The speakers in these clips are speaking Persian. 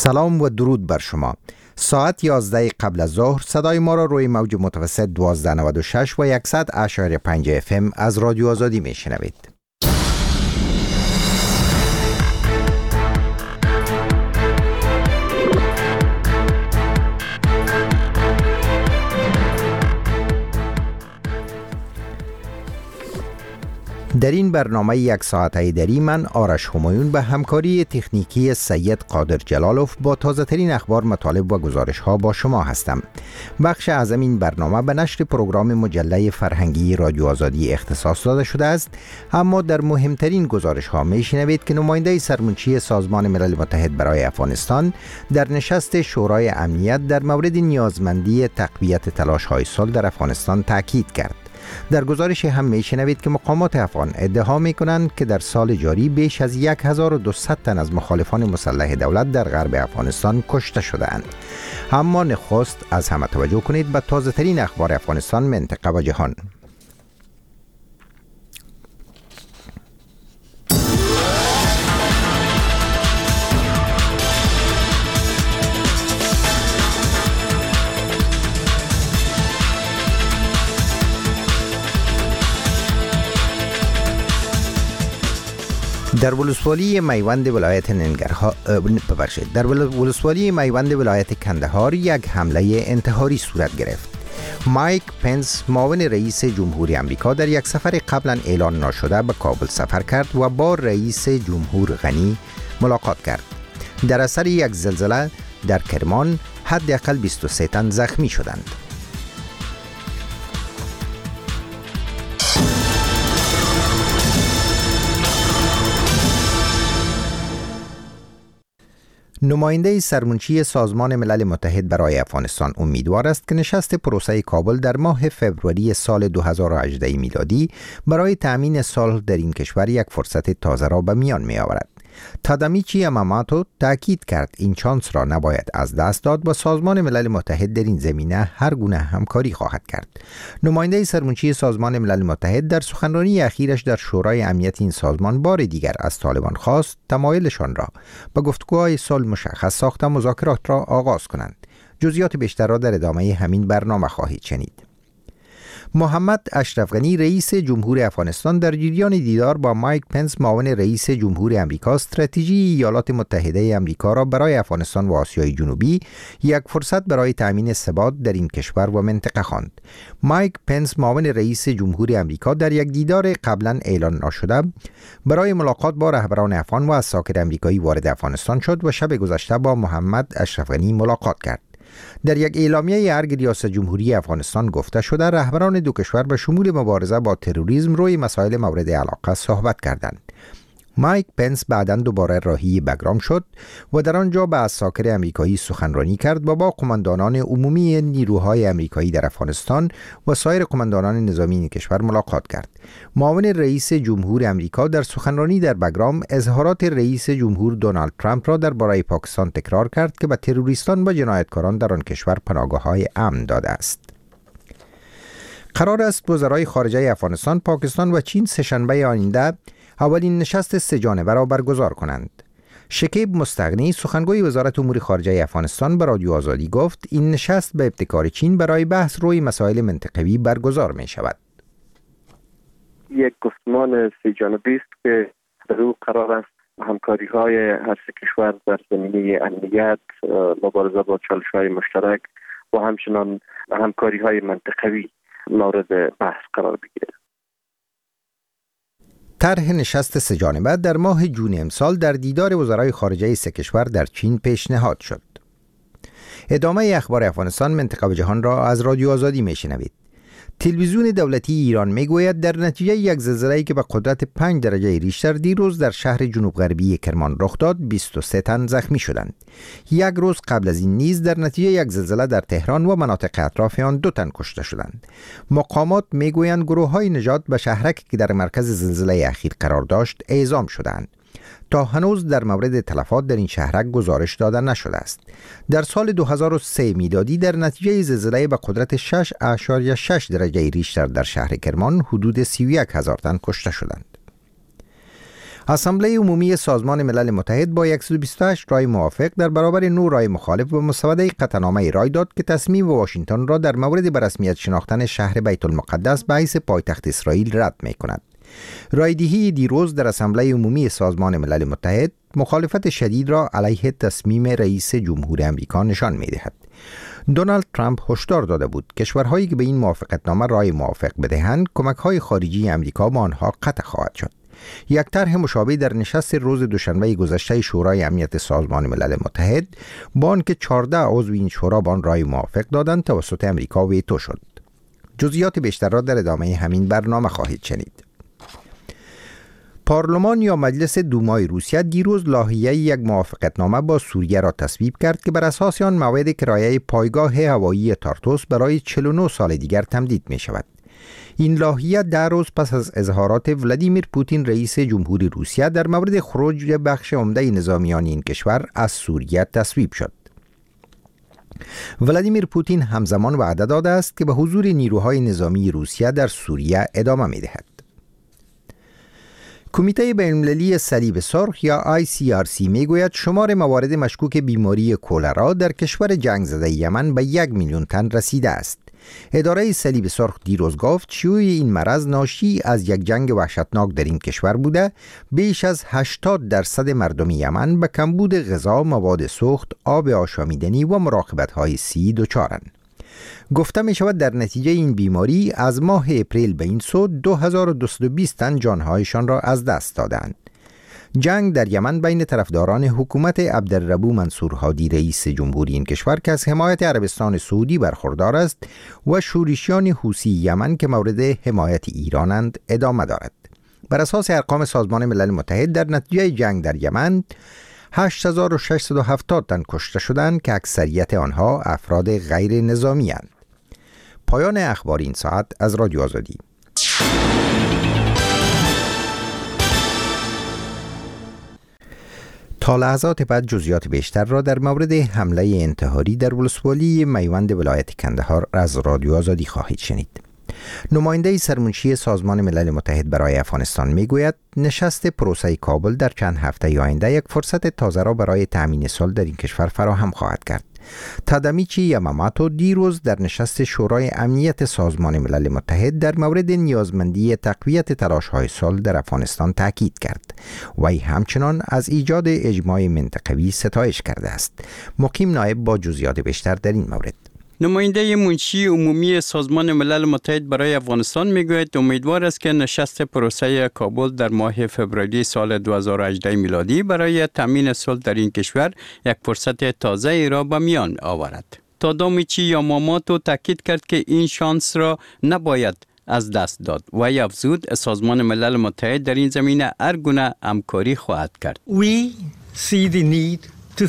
سلام و درود بر شما. ساعت 11 قبل از ظهر صدای ما را روی موج متوسط 1296 و 100.5 FM از رادیو آزادی میشنوید. در این برنامه یک ساعته دری من آرش همایون به همکاری تکنیکی سید قادر جلالوف با تازه ترین اخبار، مطالب و گزارش ها با شما هستم. بخش اعظم این برنامه به نشر پروگرام مجله فرهنگی رادیو آزادی اختصاص داده شده است، اما در مهمترین گزارش ها می شنوید که نماینده سرمنشی سازمان ملل متحد برای افغانستان در نشست شورای امنیت در مورد نیازمندی تقویت تلاش های صلح در افغانستان تاکید کرد. در گزارش هم میشنوید که مقامات افغان ادعا میکنند که در سال جاری بیش از 1200 تن از مخالفان مسلح دولت در غرب افغانستان کشته شده‌اند. اما نخست از همه توجه کنید به تازه ترین اخبار افغانستان، منطقه و جهان. در ولسوالی میوند ولایت کندهار یک حمله انتحاری صورت گرفت. مایک پنس، معاون رئیس جمهوری آمریکا، در یک سفر قبلا اعلان نشده به کابل سفر کرد و با رئیس جمهور غنی ملاقات کرد. در اثر یک زلزله در کرمان حداقل 23 تن زخمی شدند. نماینده سرمنشی سازمان ملل متحد برای افغانستان امیدوار است که نشست پروسه کابل در ماه فوریه سال 2018 میلادی برای تأمین صلح در این کشور یک فرصت تازه را به میان می آورد. تادامیچی یاماماتو تاکید کرد این شانس را نباید از دست داد و سازمان ملل متحد در این زمینه هر گونه همکاری خواهد کرد. نماینده سرمنشی سازمان ملل متحد در سخنرانی اخیرش در شورای امنیت این سازمان بار دیگر از طالبان خواست تمایلشان را به گفتگوهای صلح مشخص ساخته مذاکرات را آغاز کنند. جزئیات بیشتر را در ادامه همین برنامه خواهید شنید. محمد اشرف غنی، رئیس جمهور افغانستان، در جریان دیدار با مایک پنس، معاون رئیس جمهور آمریکا، استراتژی ایالات متحده آمریکا را برای افغانستان و آسیای جنوبی یک فرصت برای تأمین ثبات در این کشور و منطقه خواند. مایک پنس، معاون رئیس جمهور آمریکا، در یک دیدار قبلا اعلان نشده برای ملاقات با رهبران افغان و عساکر آمریکایی وارد افغانستان شد و شب گذشته با محمد اشرف غنی ملاقات کرد. در یک اعلامیه ارگ ریاست جمهوری افغانستان گفته شده رهبران دو کشور به شمول مبارزه با تروریسم روی مسائل مورد علاقه صحبت کردند. مایک پنس بعداً دوباره راهی بگرام شد و در آنجا به عساکر آمریکایی سخنرانی کرد و با قماندانان عمومی نیروهای آمریکایی در افغانستان و سایر قماندانان نظامی این کشور ملاقات کرد. معاون رئیس جمهور آمریکا در سخنرانی در بگرام اظهارات رئیس جمهور دونالد ترامپ را درباره پاکستان تکرار کرد که به تروریستان و جنایتکاران در آن کشور پناهگاه‌های امن داده است. قرار است وزرای خارجه افغانستان، پاکستان و چین سه‌شنبه آینده اولین نشست سه‌جانبه را برگزار کنند. شکیب مستغنی، سخنگوی وزارت امور خارجه افغانستان، به رادیو آزادی گفت این نشست به ابتکار چین برای بحث روی مسائل منطقوی برگزار می شود. یک گفتمان سه‌جانبه است که در او قرار است همکاری‌های هر سه کشور در زمینه امنیت، مبارزه با چالش‌های مشترک و همچنان همکاری‌های منطقوی مورد بحث قرار بگیرد. طرح نشست سه‌جانبه در ماه جون امسال در دیدار وزرای خارجه سه کشور در چین پیشنهاد شد. ادامه اخبار افغانستان، منطقه و جهان را از رادیو آزادی میشنوید. تلویزیون دولتی ایران میگوید در نتیجه یک زلزله‌ای که به قدرت 5 درجه ریشتر دیروز در شهر جنوب غربی کرمان رخ داد 23 تن زخمی شدند. یک روز قبل از این نیز در نتیجه یک زلزله در تهران و مناطق اطراف آن 2 تن کشته شدند. مقامات میگویند گروه‌های نجات به شهرک که در مرکز زلزله اخیر قرار داشت اعزام شدند. تا هنوز در مورد تلفات در این شهرک گزارش داده نشده است. در سال 2003 میلادی در نتیجه زلزله به قدرت 6.6 درجه ریشتر در شهر کرمان حدود 31,000 تن کشته شدند. اسامبله عمومی سازمان ملل متحد با 128 رای موافق در برابر 9 رای مخالف به مسوده قطعنامه رای داد که تصمیم واشنگتن را در مورد به رسمیت شناختن شهر بیت المقدس به حیث پایتخت اسرائیل رد می‌کند. رایدهی دیروز در اسامبله عمومی سازمان ملل متحد مخالفت شدید را علیه تصمیم رئیس جمهور امریکا نشان می‌دهد. دونالد ترامپ هشدار داده بود کشورهایی که به این موافقتنامه رای موافق بدهند کمک‌های خارجی امریکا به آنها قطع خواهد شد. یک طرح مشابه در نشست روز دوشنبه گذشته شورای امنیت سازمان ملل متحد با آنکه 14 عضو این شورا به آن رای موافق دادند توسط امریکا ویتو شد. جزئیات بیشتر را در ادامه همین برنامه خواهید شنید. پارلمان یا مجلس دومای روسیه دیروز لایحه یک موافقتنامه با سوریه را تصویب کرد که بر اساس آن موعد کرایه پایگاه هوایی تارتوس برای 49 سال دیگر تمدید می شود. این لایحه 10 روز پس از اظهارات ولادیمیر پوتین رئیس جمهوری روسیه در مورد خروج بخش عمده نظامیان این کشور از سوریه تصویب شد. ولادیمیر پوتین همزمان وعده داده است که به حضور نیروهای نظامی روسیه در سوریه ادامه می دهد. کمیته بین‌المللی صلیب سرخ یا ICRC میگوید شمار موارد مشکوک بیماری کولرا در کشور جنگ زده یمن به 1 میلیون تن رسیده است. اداره صلیب سرخ دیروز گفت شیوع این مرض ناشی از یک جنگ وحشتناک در این کشور بوده. بیش از 80% مردم یمن به کمبود غذا، مواد سوخت، آب آشامیدنی و مراقبت‌های صحی دچارند. گفته می شود در نتیجه این بیماری از ماه اپریل به این سو 2220 تن جانهایشان را از دست دادند. جنگ در یمن بین طرفداران حکومت عبدالربو منصور هادی رئیس جمهوری این کشور که از حمایت عربستان سعودی برخوردار است و شورشیان حوثی یمن که مورد حمایت ایرانند ادامه دارد. بر اساس ارقام سازمان ملل متحد در نتیجه جنگ در یمن 8670 تن کشته شدند که اکثریت آنها افراد غیر نظامی اند. پایان اخبار این ساعت از رادیو آزادی. تا لحظات بعد جزئیات بیشتر را در مورد حمله انتحاری در ولسوالی میوند ولایت کندهار از رادیو آزادی خواهید شنید. نماینده سرمنشی سازمان ملل متحد برای افغانستان میگوید نشست پروسه کابل در چند هفته آینده یک فرصت تازه را برای تامین صلح در این کشور فراهم خواهد کرد. تادامیچی یاماماتو دیروز در نشست شورای امنیت سازمان ملل متحد در مورد نیازمندی تقویت تلاش‌های صلح در افغانستان تاکید کرد. وی همچنان از ایجاد اجماع منطقوی ستایش کرده است. مقیم نایب با جزئیات بیشتر در این مورد. نماینده منشی عمومی سازمان ملل متحد برای افغانستان میگوید امیدوار است که نشست پروسه کابل در ماه فوریه سال 2018 میلادی برای تامین صلح در این کشور یک فرصت تازه ای را به میان آورد. تادامیچی یاماماتو تاکید کرد که این شانس را نباید از دست داد و افزود سازمان ملل متحد در این زمینه هر گونه همکاری خواهد کرد. We see the need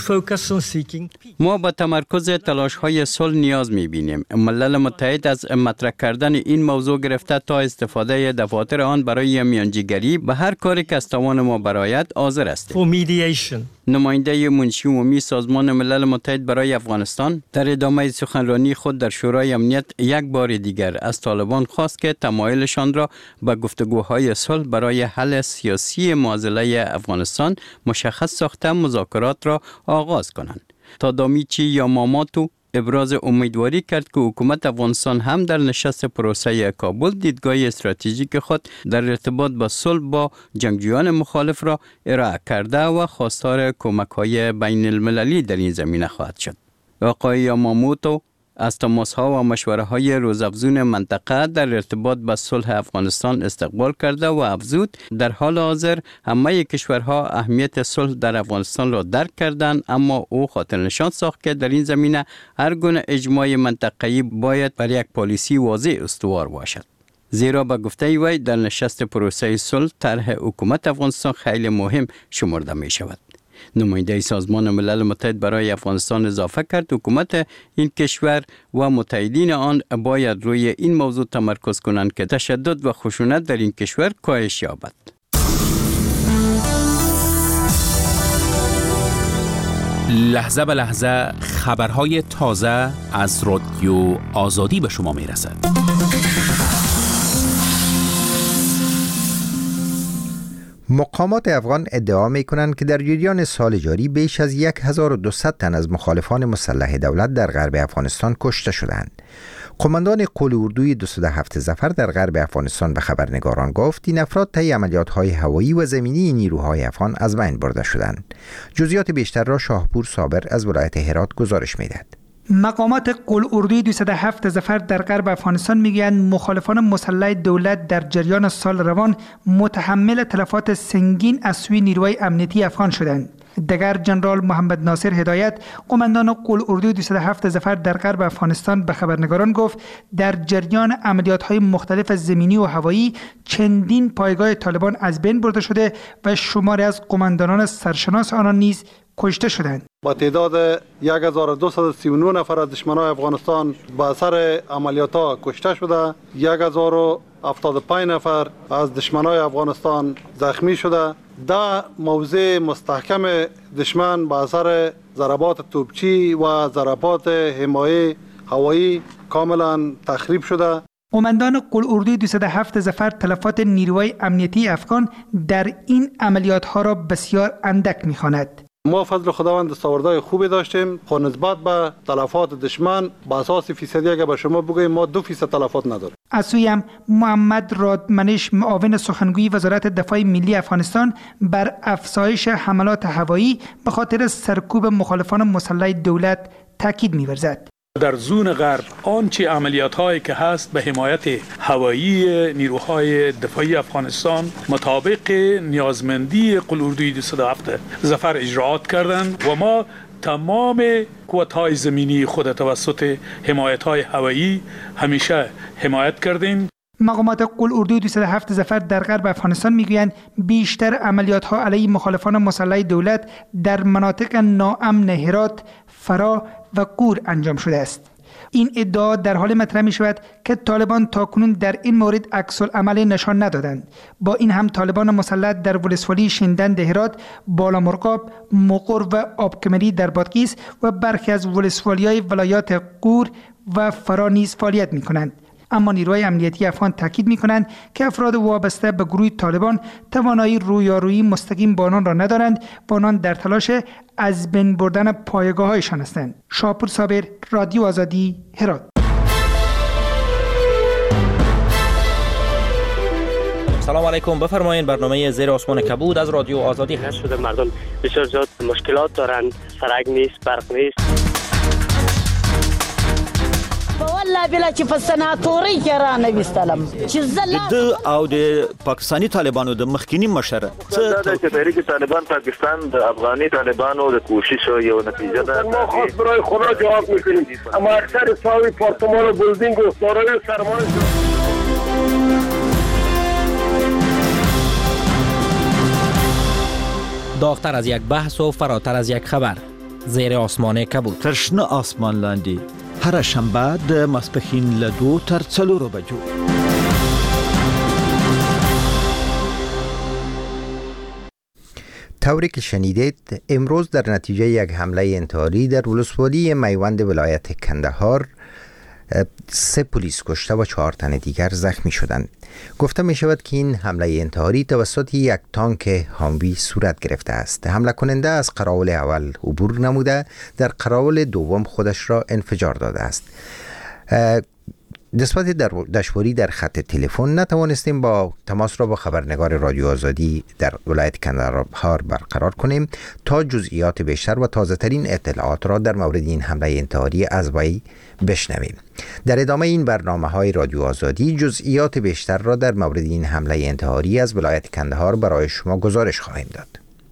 ما به تمرکز تلاش‌های صلح نیاز می‌بینیم. ملل متحد از مطرح کردن این موضوع گرفته تا استفاده دفاتر آن برای میانجیگری به هر کاری که از توان ما برآید حاضر است. نماینده منشی عمومی سازمان ملل متحد برای افغانستان در ادامه سخنرانی خود در شورای امنیت یک بار دیگر از طالبان خواست که تمایلشان را به گفتگوهای صلح برای حل سیاسی معضله افغانستان مشخص ساخته مذاکرات را آغاز کنند. تادامیچی یاماماتو ابراز امیدواری کرد که حکومت افغانستان هم در نشست پروسه کابل دیدگاه استراتژیک خود در ارتباط با صلح با جنگجویان مخالف را ارائه کرده و خواستار کمک‌های بین المللی در این زمینه خواهد شد. آقای یاماماتو از تماس‌ها و مشوره‌های روزافزون منطقه در ارتباط با صلح افغانستان استقبال کرده و افزود در حال حاضر همه کشورها اهمیت صلح در افغانستان را درک کردند، اما او خاطر نشان ساخت که در این زمینه هر گونه اجماع منطقه‌ای باید بر یک پالیسی واضح استوار باشد. زیرا به گفته وی در نشست پروسه صلح طرح حکومت افغانستان خیلی مهم شمرده می شود. نماینده سازمان ملل متحد برای افغانستان اضافه کرد حکومت این کشور و متحدین آن باید روی این موضوع تمرکز کنند که تشدد و خشونت در این کشور کاهش یابد. لحظه به لحظه خبرهای تازه از رادیو آزادی به شما میرسد. مقامات افغان ادعا می کنند که در جریان سال جاری بیش از 1200 تن از مخالفان مسلح دولت در غرب افغانستان کشته شدند. قماندان قول اردوی 207 ظفر در غرب افغانستان به خبرنگاران گفت این افراد طی عملیات‌های هوایی و زمینی نیروهای افغان از بین برده شدند. جزئیات بیشتر را شاهپور صابر از ولایت هرات گزارش می‌دهد. مقامات قول اردوی 207 ظفر در غرب افغانستان میگویند مخالفان مسلح دولت در جریان سال روان متحمل تلفات سنگین از سوی نیروهای امنیتی افغان شدند. دگر جنرال محمد ناصر هدایت قماندان قول اردوی 207 ظفر در غرب افغانستان به خبرنگاران گفت در جریان عملیات‌های مختلف زمینی و هوایی چندین پایگاه طالبان از بین برده شده و شماری از قماندانان سرشناس آنان نیز کشته شدند. با تعداد 1239 نفر از دشمنان افغانستان به اثر عملیات‌ها کشته شده، 1075 نفر از دشمنان افغانستان زخمی شده. در موضع مستحکم دشمن به اثر ضربات توپچی و ضربات حمایه هوایی کاملا تخریب شده. قماندان قول اردوی 207 ظفر تلفات نیروهای امنیتی افغان در این عملیات‌ها را بسیار اندک می‌خواند. ما فضل خداوند دستاوردهای خوبی داشتیم، خو نسبت به تلفات دشمن به اساس فیصدی اگر به شما بگویم ما 2% تلفات نداریم. از سوی هم محمد رادمنش معاون سخنگوی وزارت دفاع ملی افغانستان بر افزایش حملات هوایی به خاطر سرکوب مخالفان مسلح دولت تاکید می‌ورزد. در زون غرب آنچه عملیات هایی که هست به حمایت هوایی نیروهای دفاعی افغانستان مطابق نیازمندی قول اردوی 207 ظفر اجراات کردند و ما تمام قوت‌های زمینی خود توسط حمایت‌های هوایی همیشه حمایت کردیم. مقامات قول اردوی 207 ظفر در غرب افغانستان میگویند بیشتر عملیات‌ها علیه مخالفان مسلح دولت در مناطق ناامن هرات، فرا و قور انجام شده است. این ادعا در حال مطرح می شود که طالبان تاکنون در این مورد عکس العمل نشان ندادند. با این هم طالبان مسلح در ولسوالی شندند هرات، بالا مرغاب، مقر و آبکمری در بادغیس و برخی از ولسوالی‌های ولایات قور و فرا نیز فعالیت می کنند. اما نیروهای امنیتی افغان تاکید می‌کنند که افراد وابسته به گروه طالبان توانایی رویارویی مستقیم با آنان را ندارند و آنان در تلاش از بین بردن پایگاه‌هایشان هستند. شاپور صابر، رادیو آزادی، هرات. سلام علیکم، بفرمایید. برنامه زیر آسمان کبود از رادیو آزادی هست. شده مردم بسیار زیاد مشکلات دارند، سرک نیست، برق نیست. والله بلا چې په سناتوري کې را نه وستلم چې زله او د پاکستانی طالبانو د مخکینی مشر څه د تحریک طالبان پاکستان د افغاني طالبانو د کوشش یو نتیجه ده. ما خاص برای خدا جواب میکنیم، اما اکثر ساوی پارتمان و بلدینگ و دارای سرمایه داغتر از یک بحث و فراتر از یک خبر. زیر آسمان کبود. ترشنه آسمان لاندی. هر شنبه د ماسپښین له 2 تر 4 بجو. طوری که شنیدید امروز در نتیجه یک حمله انتحاری در ولسوالی میوند ولایت کندهار 3 پلیس کشته و 4 تن دیگر زخمی شدند. گفته می شود که این حمله انتحاری توسط یک تانک هاموی صورت گرفته است. حمله کننده از قراول اول عبور نموده در قراول دوم خودش را انفجار داده است. نسبت دشواری در خط تلفن نتوانستیم با تماس را با خبرنگار رادیو آزادی در ولایت کندهار برقرار کنیم تا جزئیات بیشتر و تازه ترین اطلاعات را در مورد این حمله انتحاری از وی بشنویم. در ادامه این برنامه های رادیو آزادی جزئیات بیشتر را در مورد این حمله انتحاری از ولایت کندهار برای شما گزارش خواهیم داد.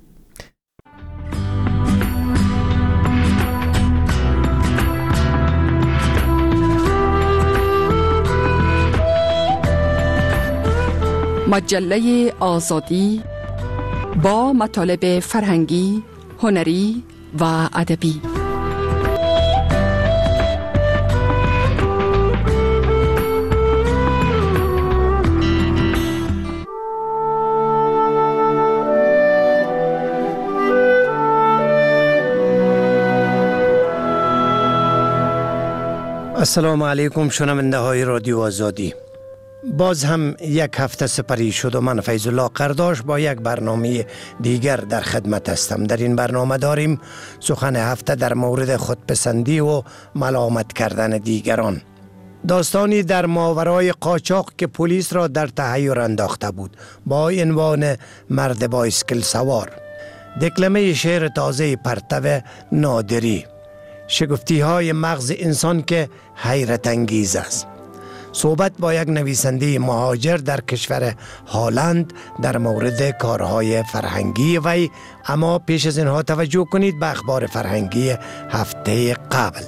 مجله آزادی با مطالب فرهنگی، هنری و ادبی. السلام علیکم شنونده های رادیو آزادی. باز هم یک هفته سپری شد و من فیض الله قرداش با یک برنامه دیگر در خدمت هستم. در این برنامه داریم سخن هفته در مورد خودپسندی و ملامت کردن دیگران. داستانی در ماورای قاچاق که پلیس را در تحیر انداخته بود با عنوان مرد بایسکل سوار. دکلمه شعر تازه پرتو نادری، شگفتی های مغز انسان که حیرت انگیز است. صحبت با یک نویسنده مهاجر در کشور هلند در مورد کارهای فرهنگی وی. اما پیش از اینها توجه کنید به اخبار فرهنگی هفته قبل.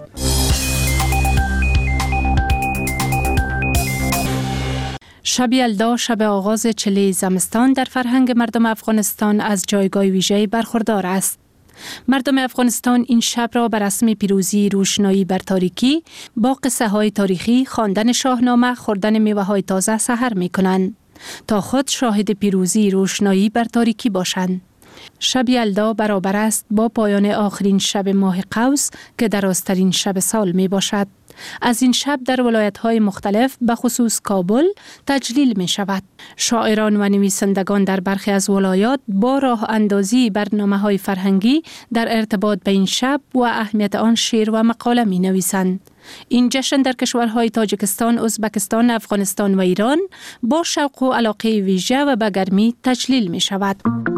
شب یلدا، شب آغاز چله زمستان، در فرهنگ مردم افغانستان از جایگاه ویژه‌ای برخوردار است. مردم افغانستان این شب را به رسم پیروزی، روشنایی بر تاریکی، با قصه های تاریخی، خواندن شاهنامه، خوردن میوه های تازه سحر می کنند تا خود شاهد پیروزی، روشنایی بر تاریکی باشند. شب یلدا برابر است با پایان آخرین شب ماه قوس که درازترین شب سال می باشد. از این شب در ولایت‌های مختلف به خصوص کابل تجلیل می شود. شاعران و نویسندگان در برخی از ولایات با راه اندازی برنامه‌های فرهنگی در ارتباط به این شب و اهمیت آن شعر و مقاله می نویسند. این جشن در کشورهای تاجیکستان، ازبکستان، افغانستان و ایران با شوق و علاقه ویژه و به گرمی تجلیل می شود.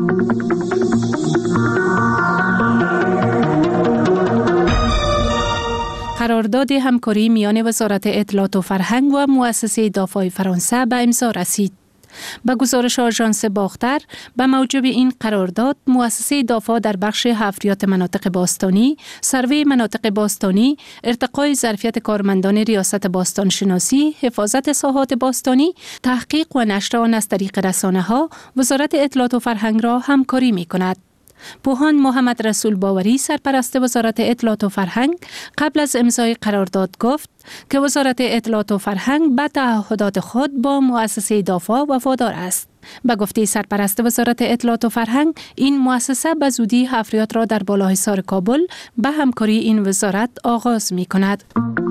قرارداد همکاری میان وزارت اطلاعات و فرهنگ و مؤسسه دافای فرانسه به امضا رسید. به گزارش آژانس باختر، به موجب این قرارداد مؤسسه دافا در بخش حفریات مناطق باستانی، سروی مناطق باستانی، ارتقای ظرفیت کارمندان ریاست باستان شناسی، حفاظت ساحات باستانی، تحقیق و نشر آن از طریق رسانه‌ها، وزارت اطلاعات و فرهنگ را همکاری می‌کند. پوهان محمد رسول باوری، سرپرست وزارت اطلاعات و فرهنگ، قبل از امضای قرارداد گفت که وزارت اطلاعات و فرهنگ به تعهدات خود با مؤسسه دافا وفادار است. به گفته سرپرست وزارت اطلاعات و فرهنگ، این مؤسسه به زودی حفریات را در بالاحصار کابل به همکاری این وزارت آغاز می کند.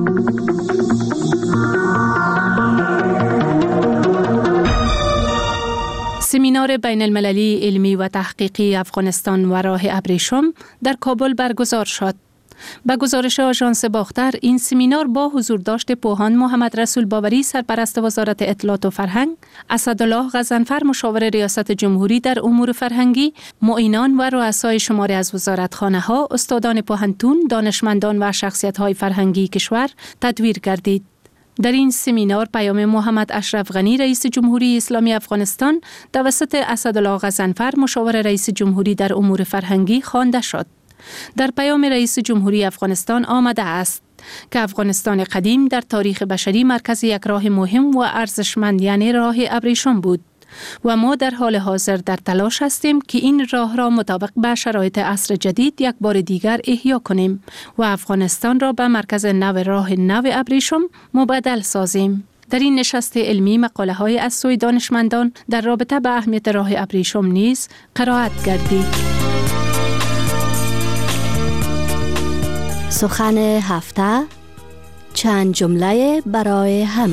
سمینار بین المللی علمی و تحقیقی افغانستان و راه ابریشم در کابل برگزار شد. به گزارش آژانس باختر، این سمینار با حضور داشت پوهان محمد رسول باوری، سرپرست وزارت اطلاعات و فرهنگ، اسدالله غضنفر، مشاور ریاست جمهوری در امور فرهنگی، معینان و رؤسای شماری از وزارتخانه‌ها، استادان پوهنتون، دانشمندان و شخصیت‌های فرهنگی کشور تدویر گردید. در این سمینار پیام محمد اشرف غنی، رئیس جمهوری اسلامی افغانستان، توسط اسدالله غضنفر، مشاور رئیس جمهوری در امور فرهنگی خوانده شد. در پیام رئیس جمهوری افغانستان آمده است که افغانستان قدیم در تاریخ بشری مرکز یک راه مهم و ارزشمند یعنی راه ابریشم بود و ما در حال حاضر در تلاش هستیم که این راه را مطابق به شرایط عصر جدید یک بار دیگر احیا کنیم و افغانستان را به مرکز نو راه نو ابریشم مبدل سازیم. در این نشست علمی مقاله های از سوی دانشمندان در رابطه به اهمیت راه ابریشم نیز قرائت گردید. سخن هفته، چند جمله برای همه.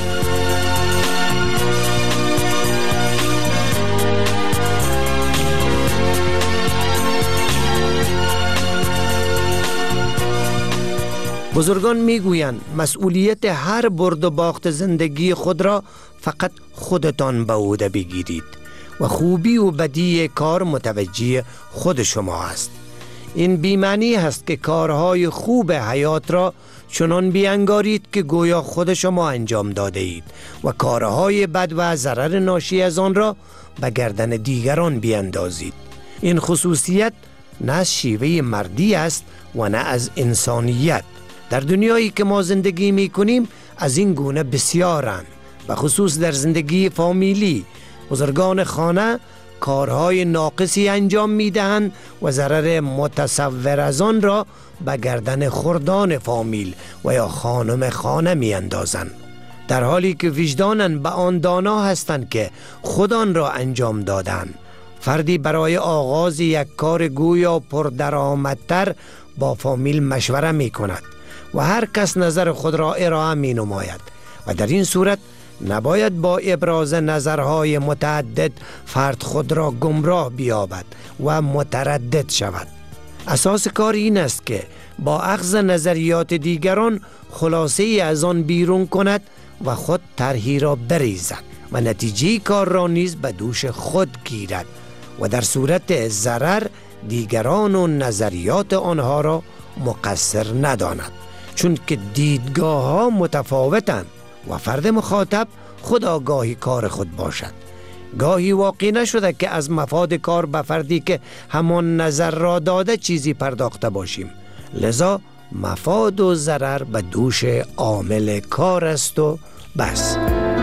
بزرگان میگویند مسئولیت هر برد و باخت زندگی خود را فقط خودتان به عهده بگیرید و خوبی و بدی کار متوجه خود شما است. این بی‌معنی هست که کارهای خوب حیات را چنان بیانگارید که گویا خود شما انجام داده اید و کارهای بد و ضرر ناشی از آن را به گردن دیگران بیاندازید. این خصوصیت نه از شیوه مردی است و نه از انسانیت. در دنیایی که ما زندگی می کنیم از این گونه بسیارند، به خصوص در زندگی فامیلی. بزرگان خانه کارهای ناقصی انجام می دهند و ضرر متصور از آن را به گردن خردان فامیل و یا خانم خانه می اندازند، در حالی که وجداناً به آن دانا هستند که خود آن را انجام دادند. فردی برای آغاز یک کار گویا پردرآمدتر با فامیل مشوره می کند و هر کس نظر خود را ارائه می نماید و در این صورت نباید با ابراز نظرهای متعدد فرد خود را گمراه بیابد و متردد شود. اساس کار این است که با اخذ نظریات دیگران خلاصه از آن بیرون کند و خود طرحی را بریزد و نتیجه کار را نیز به دوش خود گیرد و در صورت ضرر دیگران و نظریات آنها را مقصر نداند، چون که دیدگاه ها متفاوتند و فرد مخاطب خود آگاهی کار خود باشد. گاهی واقع نشده که از مفاد کار به فردی که همان نظر را داده چیزی پرداخته باشیم، لذا مفاد و ضرر به دوش عامل کار است و بس.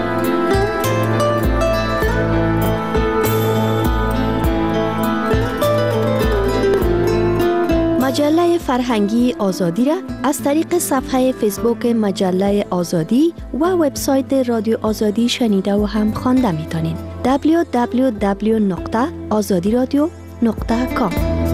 مجله فرهنگی آزادی را از طریق صفحه فیسبوک مجله آزادی و وبسایت رادیو آزادی شنیده و هم خوانده میتونین. www.azadiradio.com.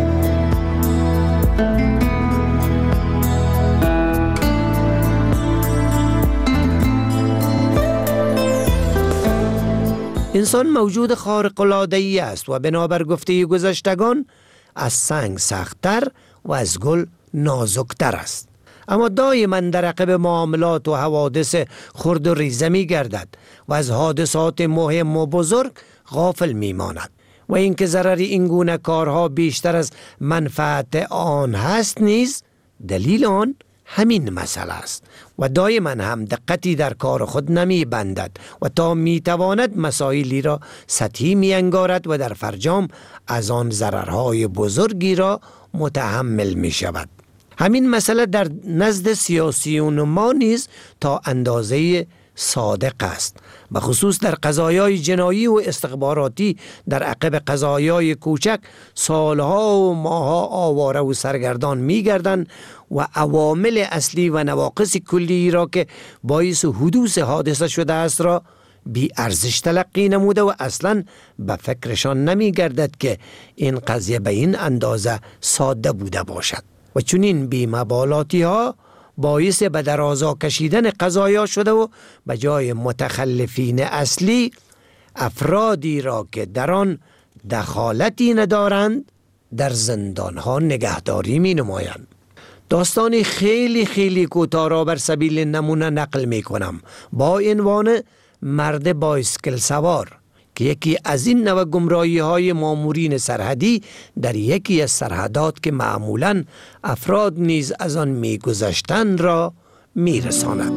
انسان موجود خارق‌العاده‌ای است و بنابر گفته گذشتگان از سنگ سخت‌تر و از گل نازکتر است، اما دائما در عقب معاملات و حوادث خرد و ریزه می گردد و از حادثات مهم و بزرگ غافل می ماند و اینکه ضرر این گونه کارها بیشتر از منفعت آن هست نیز دلیل آن همین مسئله است و دائما هم دقتی در کار خود نمی بندد و تا می تواند مسائلی را سطحی می انگارد و در فرجام از آن ضررهای بزرگی را متحمل می شود. همین مسئله در نزد سیاسیون ما نیز تا اندازه صادق است، به خصوص در قضایای جنایی و استخباراتی. در عقب قضایای کوچک سالها و ماهها آواره و سرگردان می گردند و عوامل اصلی و نواقص کلی را که باعث حدوث حادثه شده است را بی ارزش تلقی نموده و اصلا به فکرشان نمی گردد که این قضیه به این اندازه ساده بوده باشد و چون این بی مبالاتی ها باعث به درازا کشیدن قضایا شده و به جای متخلفین اصلی افرادی را که در آن دخالتی ندارند در زندان ها نگهداری می نمایند. داستانی خیلی کوتاه را بر سبیل نمونه نقل می کنم با عنوان مرد بایسکل سوار که یکی از این نوع گمراهی های مامورین سرحدی در یکی از سرحدات که معمولاً افراد نیز از آن می گذشتند را می رساند.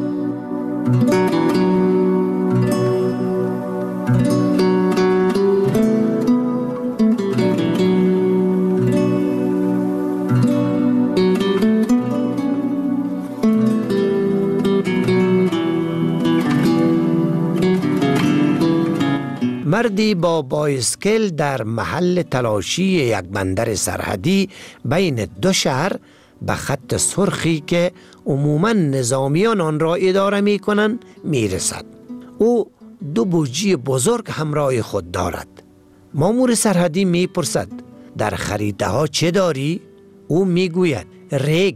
مردی با بایسکل در محل تلاشی یک بندر سرحدی بین دو شهر به خط سرخی که عموماً نظامیان آن را اداره می کنند می رسد. او دو بوجی بزرگ همراه خود دارد. مامور سرحدی می پرسد در خریده ها چه داری؟ او می گوید ریگ.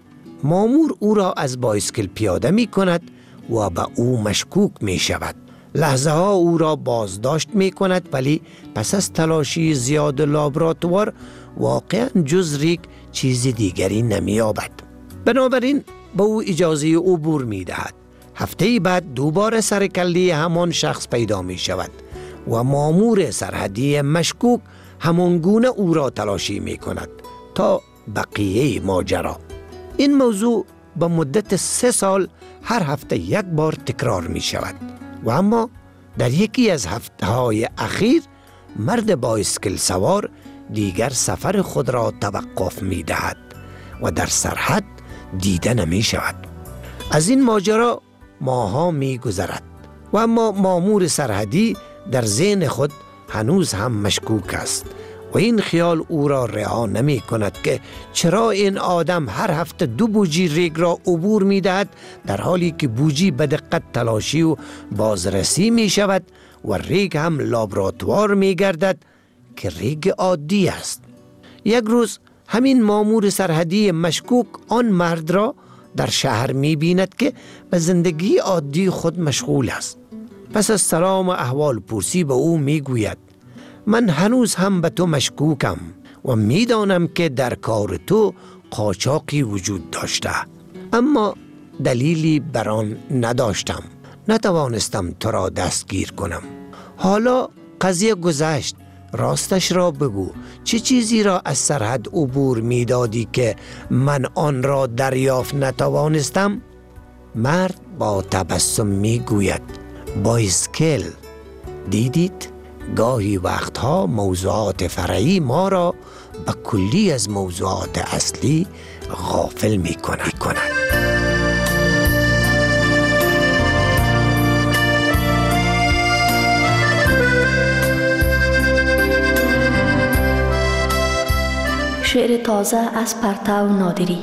مامور او را از بایسکل پیاده می کند و به او مشکوک می شود. لحظه ها او را بازداشت می کند، ولی پس از تلاشی زیاد لابراتوار واقعا جز ریگ چیز دیگری نمی یابد. بنابراین به او اجازه عبور می دهد. هفته بعد دوباره سرکله همان شخص پیدا می شود و مامور سرحدی مشکوک همان گونه او را تلاشی می کند تا بقیه ماجرا. این موضوع به مدت 3 سال هر هفته یک بار تکرار می شود و اما در یکی از هفته‌های اخیر مرد بایسکل سوار دیگر سفر خود را توقف می دهد و در سرحد دیده نمی شود. از این ماجرا ماها می گذرد و اما مامور سرحدی در ذهن خود هنوز هم مشکوک است و این خیال او را رها نمی کند که چرا این آدم هر هفته 2 بوجی ریگ را عبور می دهد، در حالی که بوجی به دقت تلاشی و بازرسی می شود و ریگ هم لابراتوار می گردد که ریگ عادی است. یک روز همین مامور سرحدی مشکوک آن مرد را در شهر می بیند که به زندگی عادی خود مشغول است. پس از سلام و احوال پرسی به او می گوید من هنوز هم به تو مشکوکم و می دانم که در کار تو قاچاقی وجود داشته، اما دلیلی بر آن نداشتم، نتوانستم تو را دستگیر کنم. حالا قضیه گذشت، راستش را بگو، چه چیزی را از سرحد عبور می دادی که من آن را دریافت نتوانستم؟ مرد با تبسم می گوید بایسکل. دیدید؟ گاهی وقتها موضوعات فرعی ما را به کلی از موضوعات اصلی غافل می کند. شعر تازه از پرتو نادری.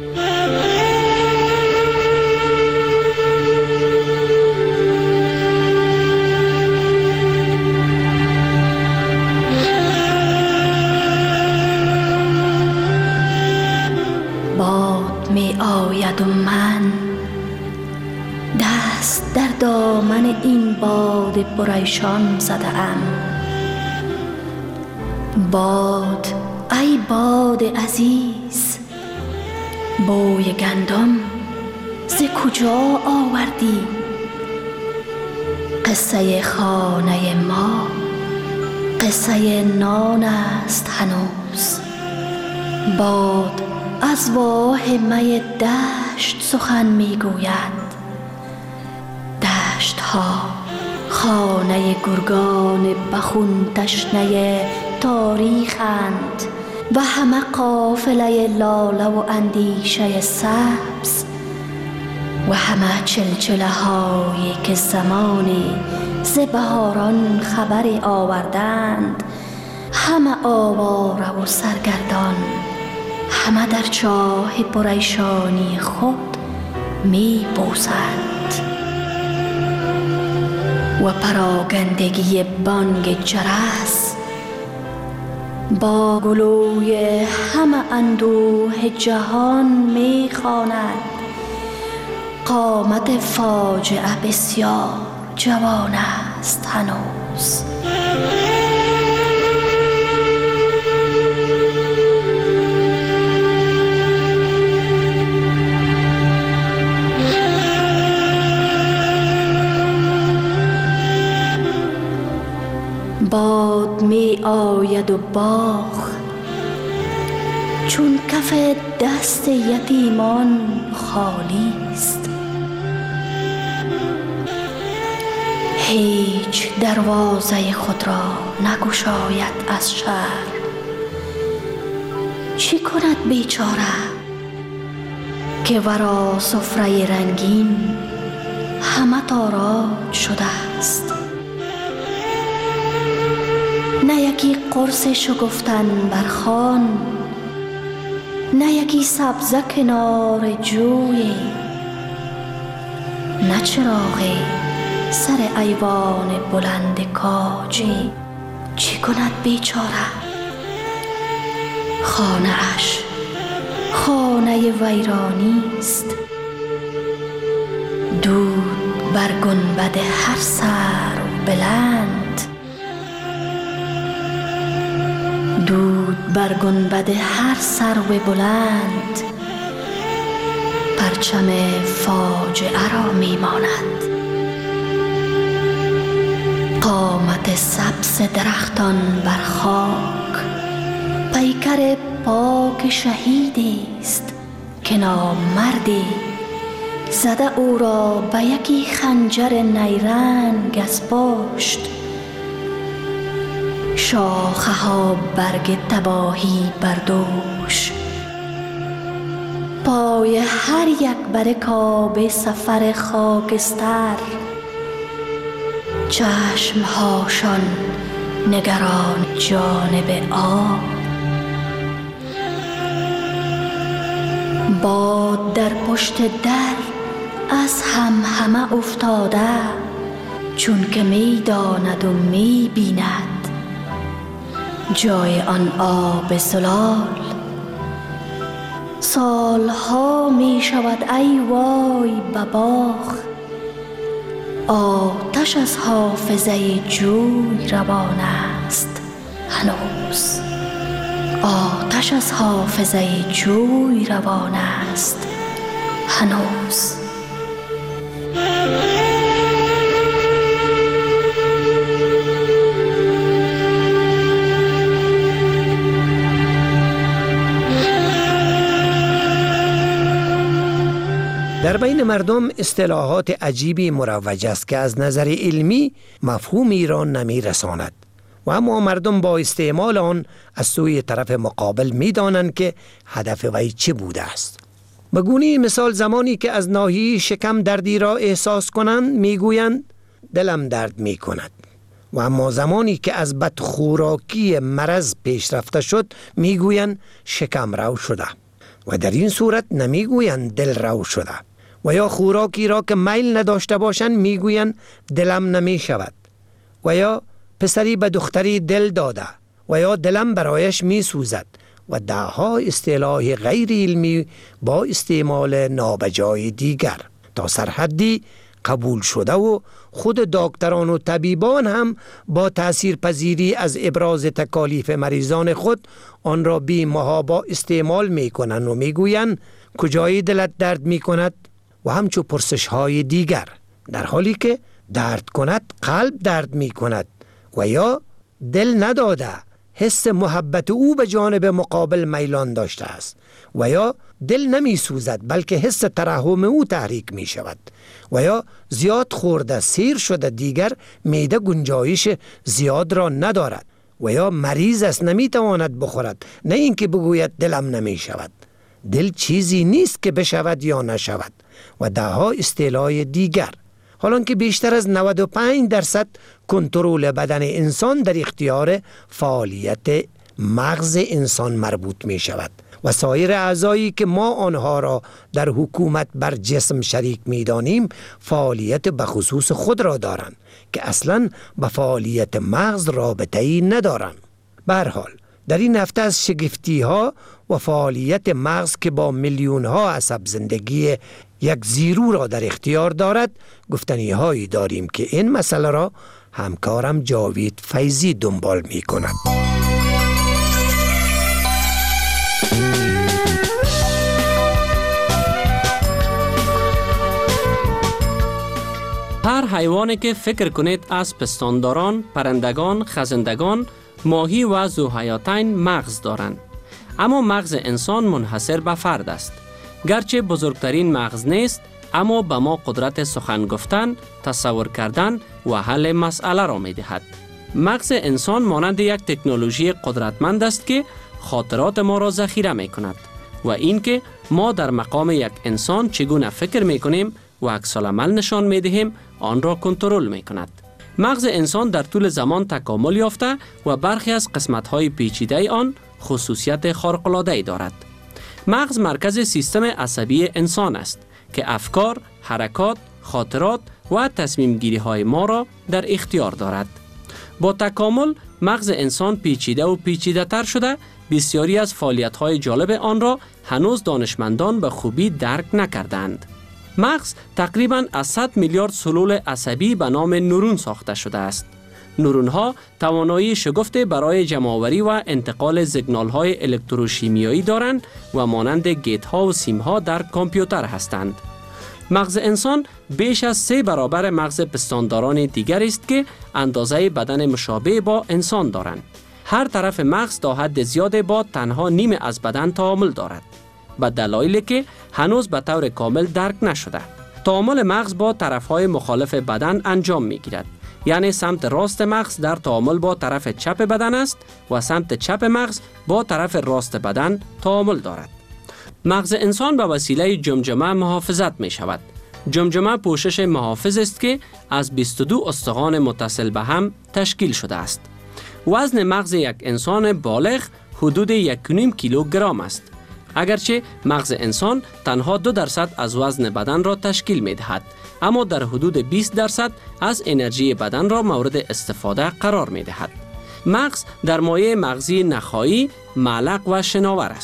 باد می آید و من دست در دامن این باد پریشان زده ام. باد ای باد عزیز، بوی گندم ز کجا آوردی؟ قصه خانه ما قصه نان است هنوز. باد از واهمه دشت سخن می گوید. دشت ها خانه گرگان بخون تشنه تاریخند و همه قافله لاله و اندیشه سبز و همه چلچله هایی که زمانی ز بهاران خبری آوردند، همه آواره و سرگردان، همه در چاه پریشانی خود می بوسند و پراگندگی بانگ جرس با گلوی همه اندوه جهان می خواند. قامت فاجعه بسیار جوان است هنوز. باد می آید و باغ چون کف دست یتیمان خالی است. هیچ دروازه خود را نگشاید از شهر. چی کند بیچاره که ورا سفره رنگین همه تاراج شده است؟ نه یکی قرص شکفتن بر خوان، نه یکی سبزه کنار جوی، نه چراغی سر ایوان بلند کاجی. چی کند بیچاره؟ خانه اش خانه ویرانی است. دود بر گنبد هر سر بلند، دود بر گنبد هر سرو بلند پرچم فاجعه را میماند. قامت سبز درختان بر خاک پیکر پاک شهیدی است که نامردی زده او را به یکی خنجر نیرنگ از پشت. شاخه ها برگ تباهی بر دوش، پای هر یک بر کعبه سفر خاکستر. چشم هاشان نگران جانب آب. باد در پشت در از همه افتاده، چون که می داند و می بیند جای آن آب زلال. سالها می شود ای وای به باغ آتش از حافظه جوی روان است هنوز. آتش از حافظه جوی روان است هنوز. در بین مردم اصطلاحات عجیبی مروج است که از نظر علمی مفهومی را نمی رساند و اما مردم با استعمال آن از سوی طرف مقابل می دانند که هدف وی چه بوده است. به گونه مثال زمانی که از ناحیه شکم دردی را احساس کنند می گویند دلم درد می کند و اما زمانی که از بدخوراکی مرض پیش رفته شد می گویند شکم رو شده و در این صورت نمی گویند دل رو شده. و یا خوراکی را که میل نداشته باشند میگویند دلم نمی شود و یا پسری به دختری دل داده و یا دلم برایش می سوزد و دهها اصطلاح غیر علمی با استعمال نابجای دیگر تا سرحدی قبول شده و خود دکتران و طبیبان هم با تأثیر پذیری از ابراز تکالیف مریضان خود آن را بی محابا استعمال می کنند و می گویند کجای دلت درد می کند و همچو پرسش های دیگر، در حالی که درد کند قلب درد می کند و یا دل نداده حس محبت او به جانب مقابل میلان داشته است و یا دل نمی سوزد بلکه حس ترحم او تحریک می شود و یا زیاد خورده سیر شده دیگر معده گنجایش زیاد را ندارد و یا مریض است نمی تواند بخورد، نه اینکه بگوید دلم نمی شود. دل چیزی نیست که بشود یا نشود و دهها اصطلاح دیگر. حالان که بیشتر از 95% کنترل بدن انسان در اختیار فعالیت مغز انسان مربوط می شود و سایر اعضایی که ما آنها را در حکومت بر جسم شریک می دانیم فعالیت بخصوص خود را دارند که اصلاً به فعالیت مغز رابطه‌ای ندارند. به هر حال در این هفته از شگفتی ها و فعالیت مغز که با میلیون ها عصب زندگی یک زیرو را در اختیار دارد گفتنی هایی داریم که این مسئله را همکارم جاوید فیضی دنبال می کند. هر حیوانی که فکر کنید از پستانداران، پرندگان، خزندگان، ماهی و ذوحیاتین مغز دارند. اما مغز انسان منحصر به فرد است. گرچه بزرگترین مغز نیست، اما به ما قدرت سخن گفتن، تصور کردن و حل مسئله را می دهد. مغز انسان مانند یک تکنولوژی قدرتمند است که خاطرات ما را ذخیره می کند و اینکه ما در مقام یک انسان چگونه فکر می کنیم و عکس‌العمل نشان می دهیم آن را کنترل می کند. مغز انسان در طول زمان تکامل یافته و برخی از قسمت‌های پیچیده آن خصوصیت خارق‌العاده‌ای دارد. مغز مرکز سیستم عصبی انسان است که افکار، حرکات، خاطرات و تصمیم گیری های ما را در اختیار دارد. با تکامل مغز انسان پیچیده و پیچیده تر شده، بسیاری از فعالیت های جالب آن را هنوز دانشمندان به خوبی درک نکردند. مغز تقریباً از 100 میلیارد سلول عصبی به نام نورون ساخته شده است. نورون ها توانایی شگفت برای جمع‌آوری و انتقال سیگنال های الکتروشیمیایی دارند و مانند گیت ها و سیم ها در کامپیوتر هستند. مغز انسان بیش از 3 برابر مغز پستانداران دیگر است که اندازه بدن مشابه با انسان دارند. هر طرف مغز تا حد زیاد با تنها نیم از بدن تعامل دارد، به دلایلی که هنوز به طور کامل درک نشده. تعامل مغز با طرفهای مخالف بدن انجام می‌گیرد. یعنی سمت راست مغز در تعامل با طرف چپ بدن است و سمت چپ مغز با طرف راست بدن تعامل دارد. مغز انسان به وسیله جمجمه محافظت می شود. جمجمه پوشش محافظ است که از 22 استخوان متصل به هم تشکیل شده است. وزن مغز یک انسان بالغ حدود 1.5 کیلوگرم است. اگرچه مغز انسان تنها 2% از وزن بدن را تشکیل می دهد، اما در حدود 20% از انرژی بدن را مورد استفاده قرار می دهد. مغز در مایع مغزی نخایی، معلق و شناور است.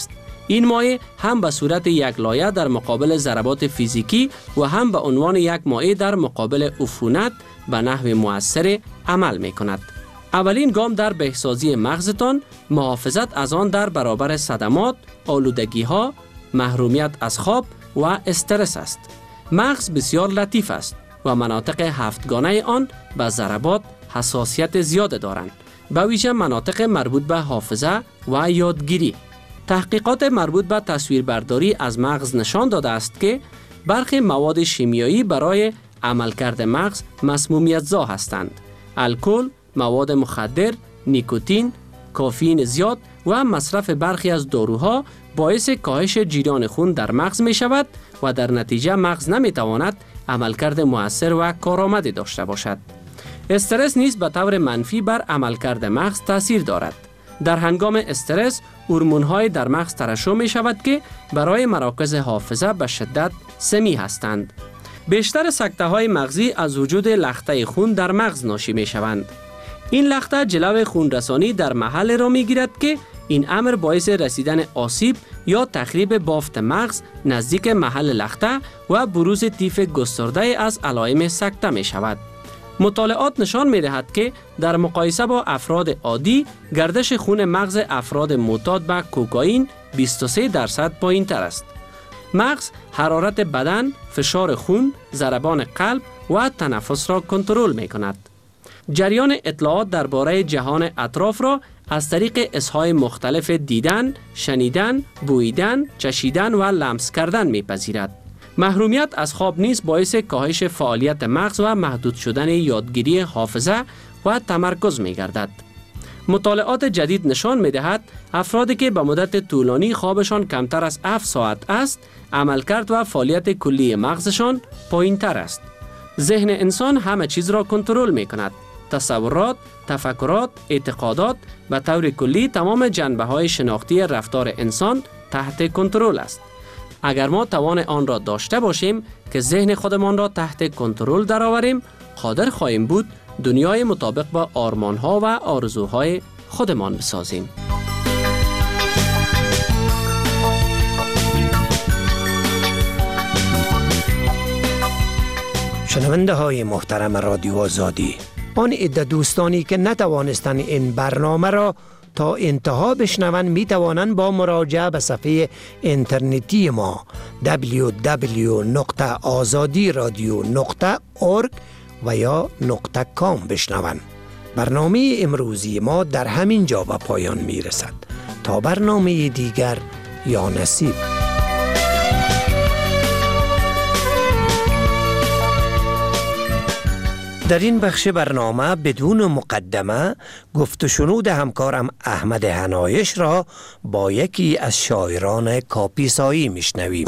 این مایع هم به صورت یک لایه در مقابل ضربات فیزیکی و هم به عنوان یک مایع در مقابل عفونت به نحو مؤثر عمل می کند. اولین گام در بهسازی مغزتان محافظت از آن در برابر صدمات، آلودگی ها، محرومیت از خواب و استرس است. مغز بسیار لطیف است و مناطق هفتگانه آن به ضربات حساسیت زیاد دارند، به ویژه مناطق مربوط به حافظه و یادگیری. تحقیقات مربوط به تصویربرداری از مغز نشان داده است که برخی مواد شیمیایی برای عملکرد مغز مسمومیت‌زا هستند. الکل، مواد مخدر، نیکوتین، کافئین زیاد و مصرف برخی از داروها باعث کاهش جریان خون در مغز می شود و در نتیجه مغز نمی تواند عملکرد مؤثر و کارآمدی داشته باشد. استرس نیز به طور منفی بر عملکرد مغز تاثیر دارد. در هنگام استرس هورمون‌های در مغز ترشح می شود که برای مراکز حافظه به شدت سمی هستند. بیشتر سکته‌های مغزی از وجود لخته خون در مغز ناشی می شوند. این لخته جلو خونرسانی در محل را می گیرد که این امر باعث رسیدن آسیب یا تخریب بافت مغز نزدیک محل لخته و بروز طیف گسترده از علائم سکته می شود. مطالعات نشان می دهد که در مقایسه با افراد عادی گردش خون مغز افراد معتاد به کوکائین 23% پایین تر است. مغز حرارت بدن، فشار خون، ضربان قلب و تنفس را کنترل می کند. جریان اطلاعات درباره جهان اطراف را از طریق حس‌های مختلف دیدن، شنیدن، بوییدن، چشیدن و لمس کردن می‌پذیرد. محرومیت از خواب نیز باعث کاهش فعالیت مغز و محدود شدن یادگیری حافظه و تمرکز می‌گردد. مطالعات جدید نشان می‌دهد افرادی که به مدت طولانی خوابشان کمتر از 7 ساعت است، عملکرد و فعالیت کلی مغزشان پایین‌تر است. ذهن انسان همه چیز را کنترل می‌کند. تصورات، تفکرات، اعتقادات به طور کلی تمام جنبه‌های شناختی رفتار انسان تحت کنترل است. اگر ما توان آن را داشته باشیم که ذهن خودمان را تحت کنترل درآوریم، قادر خواهیم بود دنیای مطابق با آرمان‌ها و آرزوهای خودمان بسازیم. شنونده های محترم رادیو آزادی، آن عده دوستانی که نتوانستند این برنامه را تا انتها بشنوند می توانند با مراجعه به صفحه اینترنتی ما www.azadiradio.org و یا .com بشنوند. برنامه امروزی ما در همین جا به پایان می رسد. تا برنامه دیگر، یا نصیب. در این بخش برنامه بدون مقدمه گفت و شنود همکارم احمد حنایش را با یکی از شاعران کاپیسایی میشنویم.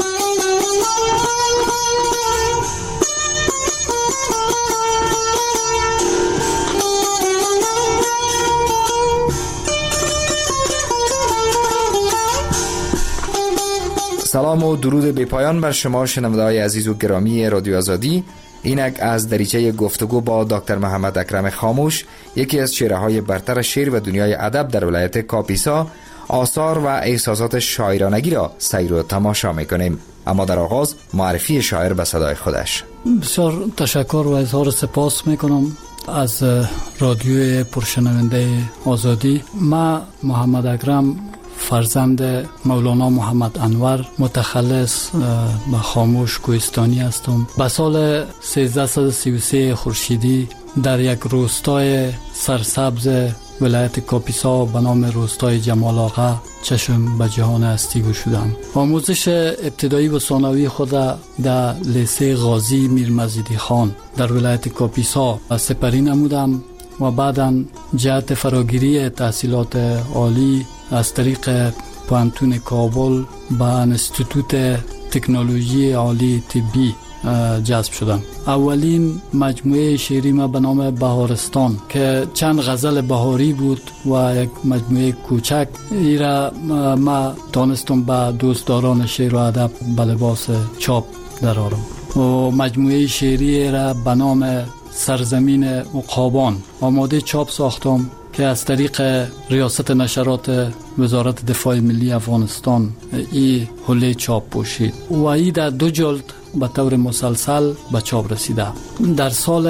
سلام و درود بی پایان بر شما شنونده‌های عزیز و گرامی رادیو آزادی. اینک از دریچه گفتگو با دکتر محمد اکرم خاموش، یکی از چهره‌های برتر شعر و دنیای ادب در ولایت کاپیسا، آثار و احساسات شاعرانگی را سیر و تماشا می‌کنیم. اما در آغاز معرفی شاعر به صدای خودش. بسیار تشکر و اظهار سپاس می‌کنم از رادیو پرشنونده آزادی. من محمد اکرم فرزند مولانا محمد انور، متخلص به خاموش کوهستانی هستم. به سال 1333 خورشیدی در یک روستای سرسبز ولایت کاپیسا به نام روستای جمال آقا چشم به جهان هستی گشودم. آموزش ابتدایی و ثانوی خود در لیسه غازی میر مزیدی خان در ولایت کاپیسا سپری نمودم و بعداً جهت فراگیری تحصیلات عالی از طریق پوهنتون کابل به انستیتوت تکنولوژی عالی طبی جذب شدم. اولین مجموعه شعری ما به نام بهارستان که چند غزل بهاری بود و یک مجموعه کوچک، ایرا ما تانستم به دوستداران شعر و ادب به لباس چاپ درآورم. و مجموعه شعری را به نام سرزمین عقابان آماده چاپ ساختم که از طریق ریاست نشرات وزارت دفاع ملی افغانستان این حله چاپ پوشید و این در 2 جلد به طور مسلسل به چاپ رسیده. در سال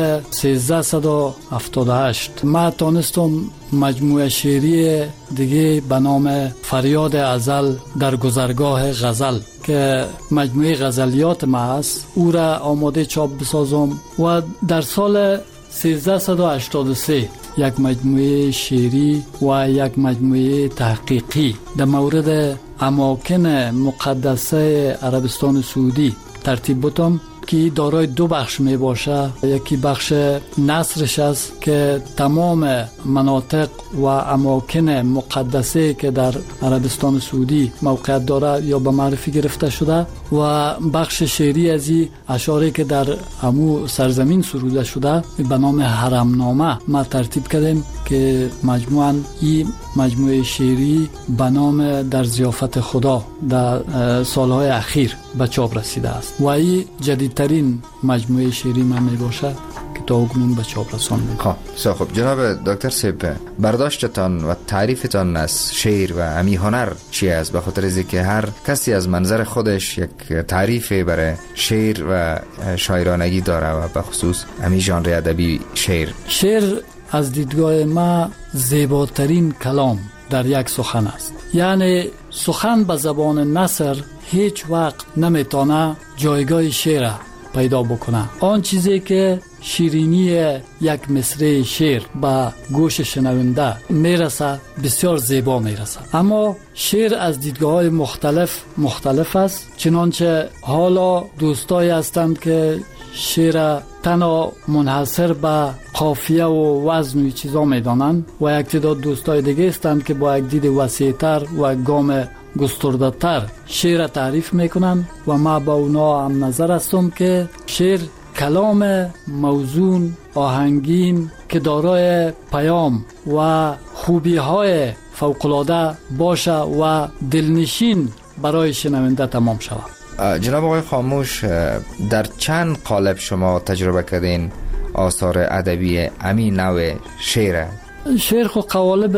1378 ما تانستم مجموعه شعری دیگه به نام فریاد ازل در گذرگاه غزل که مجموعه غزلیات ما است او را آماده چاپ بسازم و در سال 1383 یک مجموعه شعری و یک مجموعه تحقیقی در مورد اماکن مقدسه عربستان سعودی ترتیب بودم که دارای 2 بخش می باشه. یکی بخش نثرش است که تمام مناطق و اماکن مقدسه که در عربستان سعودی موقعیت داره یا به معرفی گرفته شده و بخش شعری از این اشعاری که در همو سرزمین سروده شده به نام حرمنامه ما ترتیب کردیم که مجموعاً این مجموعه شعری به نام در ضیافت خدا در سالهای اخیر به چاپ رسیده است و این جدیدترین مجموعه شعری من می باشد که تا اکنون به چاپ رسانده. خب جناب دکتر سیب، برداشتتان و تعریفتان از شعر و امی هنر چی است؟ به خاطر از که هر کسی از منظر خودش یک تعریف برای شعر و شاعرانگی داره و به خصوص امی ژانر ادبی شعر از دیدگاه ما زیباترین کلام در یک سخن است. یعنی سخن به زبان نثر هیچ وقت نمیتونه جایگاه شعر پیدا بکنه. آن چیزی که شیرینی یک مصرع شعر به گوش شنونده میرسه بسیار زیبا میرسه، اما شعر از دیدگاه‌های مختلف است. چنانچه حالا دوستایی هستند که شعر تنها منحصر به قافیه و وزن و چیزا میدانند و یک تعداد دوستای دیگه هستند که با یک دید وسیع‌تر و گام گسترده‌تر شعر تعریف میکنند و ما با اونا هم نظر هستم که شعر کلام موزون آهنگین که دارای پیام و خوبی‌های فوق‌العاده باشه و دلنشین برای شنونده تمام شود. جناب آقای خاموش، در چند قالب شما تجربه کردین آثار ادبی امین نوع شعر؟ شعر خود قوالب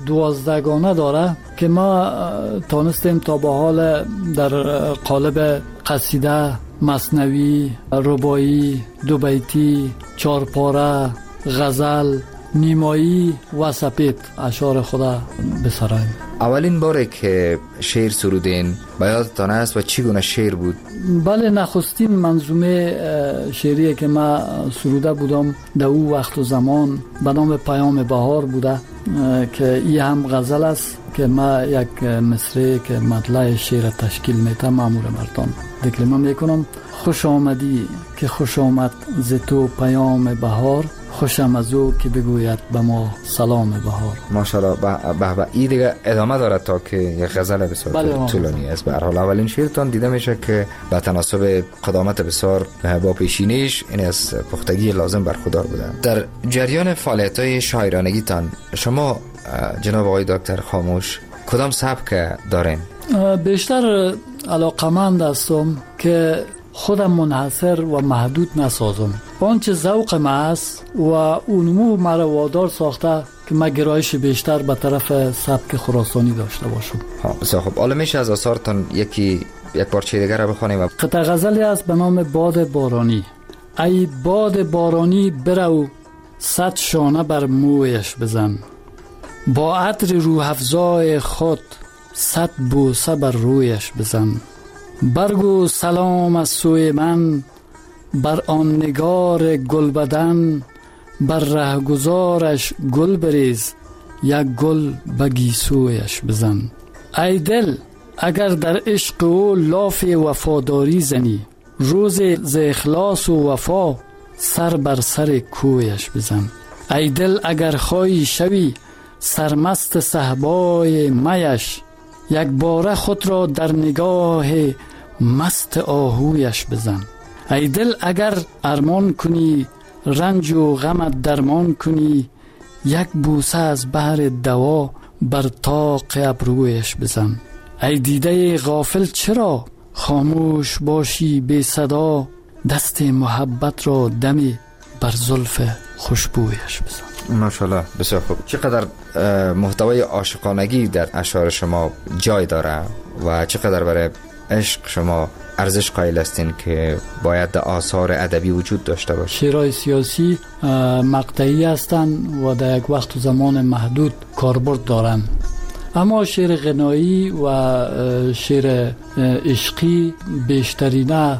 12 گانه داره که ما تانستیم تا به حال در قالب قصیده، مثنوی، رباعی، 2 بیتی، 4 پاره، غزل، نیمایی و سپید اشعار خدا بسراییم. اولین باره که شعر سرودین به یادتان است و چی گونه شعر بود؟ بله، نخستین منظومه شعری که ما سروده بودم در او وقت و زمان به نام پیام بهار بوده که این هم غزل است که ما یک مصرع که مطلع شعر تشکیل میته مامور مردان دکلمه میکنم. خوش آمدی که خوش آمد ز تو پیام بهار، خوشم از او که بگوید به ما سلام بهار. ماشاءالله. به این دیگه ادامه داره تا که یک غزل بسیار طولانی است. به هر حال اولین شعرتان دیده میشه که به تناسب قدامت بسیار با پیشینیش این از پختگی لازم برخوردار بوده. در جریان فعالیت‌های شاعرانگیتان شما جناب آقای دکتر خاموش کدام سبک دارین؟ بیشتر علاقمند هستم که خودم منحصر و محدود نسازم. آنچه ذوق ما است و اونمو مرا وادار ساخته که ما گرایش بیشتر به طرف سبک خراسانی داشته باشم. بسیار خوب. حالا میشه از آثارتان یک پارچه دیگر را بخوانیم؟ قطعه غزلی است به نام باد بارانی. ای باد بارانی برو 100 شانه بر مویش بزن، با عطر روح افزای خود 100 بوسه بر رویش بزن. برگو سلام از سوی من بر آن نگار گل بدن، بر رهگذارش گل بریز یک گل به گیسویش بزن. ای دل اگر در عشق او لاف وفاداری زنی، روز ز اخلاص و وفا سر بر سر کویش بزن. ای دل اگر خواهی شوی سرمست صحبای میش، یک باره خود را در نگاه مست آهویش بزن. ای دل اگر ارمان کنی رنج و غمت درمان کنی، یک بوسه از بحر دوا بر طاق ابرویش بزن. ای دیده غافل چرا خاموش باشی بی صدا، دست محبت را دمی بر زلف خوشبویش بزن. ماشاءالله، بسیار خوب. چقدر محتوای عاشقانگی در اشعار شما جای داره و چقدر برای عشق شما ارزش قائل هستین که باید در آثار ادبی وجود داشته باشه؟ شعرهای سیاسی مقطعی هستند و در یک وقت و زمان محدود کاربرد دارند، اما شعر غنایی و شعر عشقی بیشترین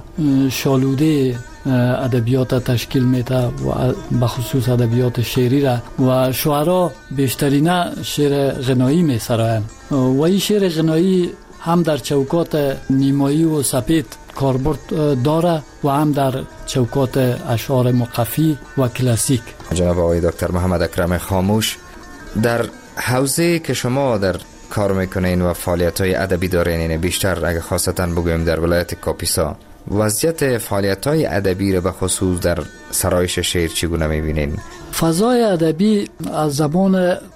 شالوده ادبیات تشکیل میده و بخصوص ادبیات شعری را و شعرا بیشترین شعر غنایی میسرایند و این شعر غنایی هم در چوکات نیمایی و سپید کاربرد داره و هم در چوکات اشعار مقفی و کلاسیک. جناب آقای دکتر محمد اکرم خاموش، در حوزه که شما در کار میکنین و فعالیت‌های ادبی دارین، بیشتر اگه خاصتاً بگویم در ولایت کاپیسا، وضعیت فعالیت‌های ادبی را به خصوص در سرایش شعر چگونه می‌بینین؟ فضای ادبی از زمان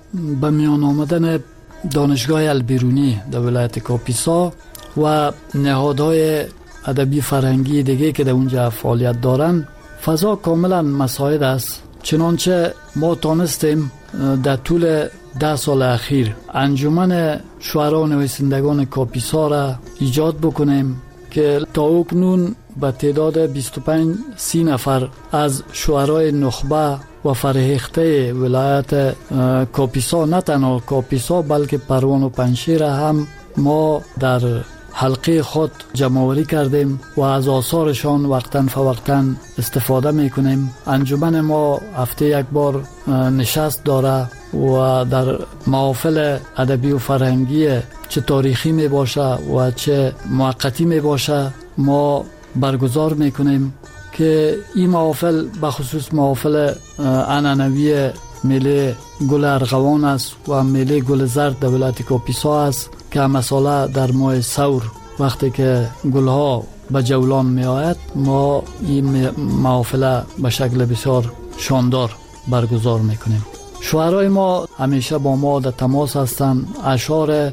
به میان آمدن دانشگاه البیرونی در ولایت کاپیسا و نهادهای ادبی فرهنگی دیگه که در اونجا فعالیت دارن، فضا کاملا مساعد است. چنانچه ما تانستیم در طول 10 سال اخیر انجمن شعرا و نویسندگان کاپیسا را ایجاد بکنیم که تا اکنون به تعداد 25-30 نفر از شعرای نخبه و فرهیخته ولایت کاپیسا، نه تنها کاپیسا بلکه پروان و پنجشیر هم ما در حلقه خود جمع‌آوری کردیم و از آثارشان وقتاً فوقتاً استفاده میکنیم. انجمن ما هفته یک بار نشست داره و در محافل ادبی و فرهنگی چه تاریخی می باشه و چه موقتی می باشه ما برگزار میکنیم که این محافل بخصوص محافل عنعنوی میله گل ارغوان است و میله گل زرد در ولایت کاپیسا است که مثلا در ماه ثور وقتی که گلها به جولان می آید ما این محافل به شکل بسیار شاندار برگزار میکنیم. شعرای ما همیشه با ما در تماس هستند، اشعار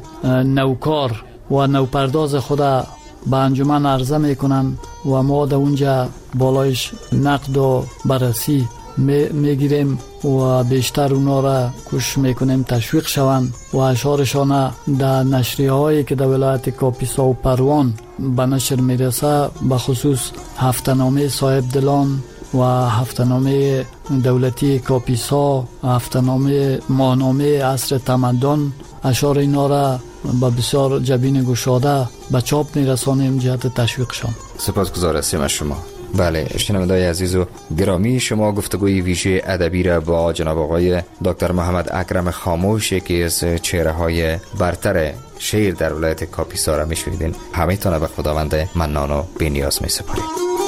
نوکار و نوپرداز خود به انجمن عرضه میکنند و ما در اونجا بالایش نقد و بررسی میگیریم و بیشتر اونا را کوشش میکنیم تشویق شوند و اشعارشان در نشریه هایی که در ولایت کاپیسا و پروان به نشر میرسه، به خصوص هفته‌نامه صاحب دلان و هفته‌نامه دولتی کاپیسا، هفته‌نامه ماهنامه عصر تمدن، اشعار اینا را با بسیار جبین گشاده به چاپ میرسانیم جهت تشویقشان. سپاسگزار هستیم از شما. بله، شنوندگان عزیز و گرامی، شما گفتگوی ویژه ادبی را با جناب آقای دکتر محمد اکرم خاموش، یکی از چهره‌های برتر شعر در ولایت کاپیسا را میشنیدین. همه تان به خداوند منان و بی‌نیاز میسپاریم.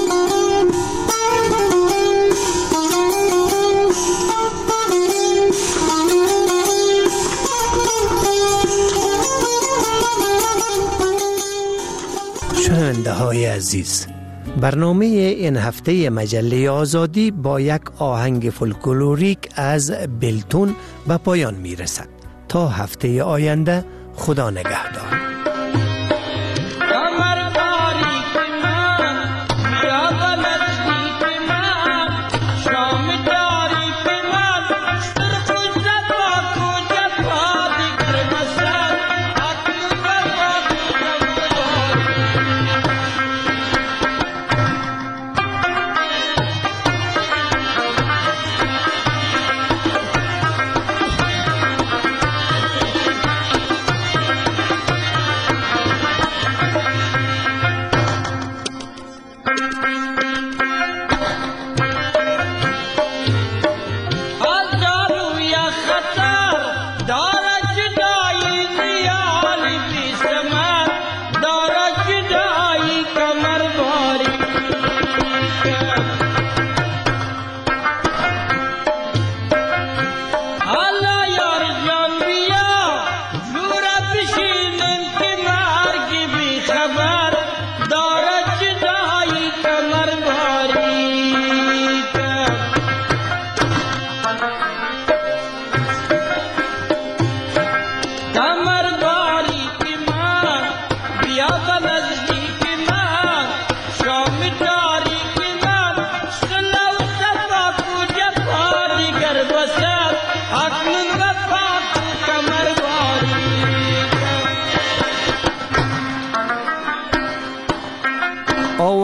شنونده های عزیز، برنامه این هفته مجله آزادی با یک آهنگ فولکلوریک از بلتون به پایان می رسد. تا هفته آینده، خدا نگهدار.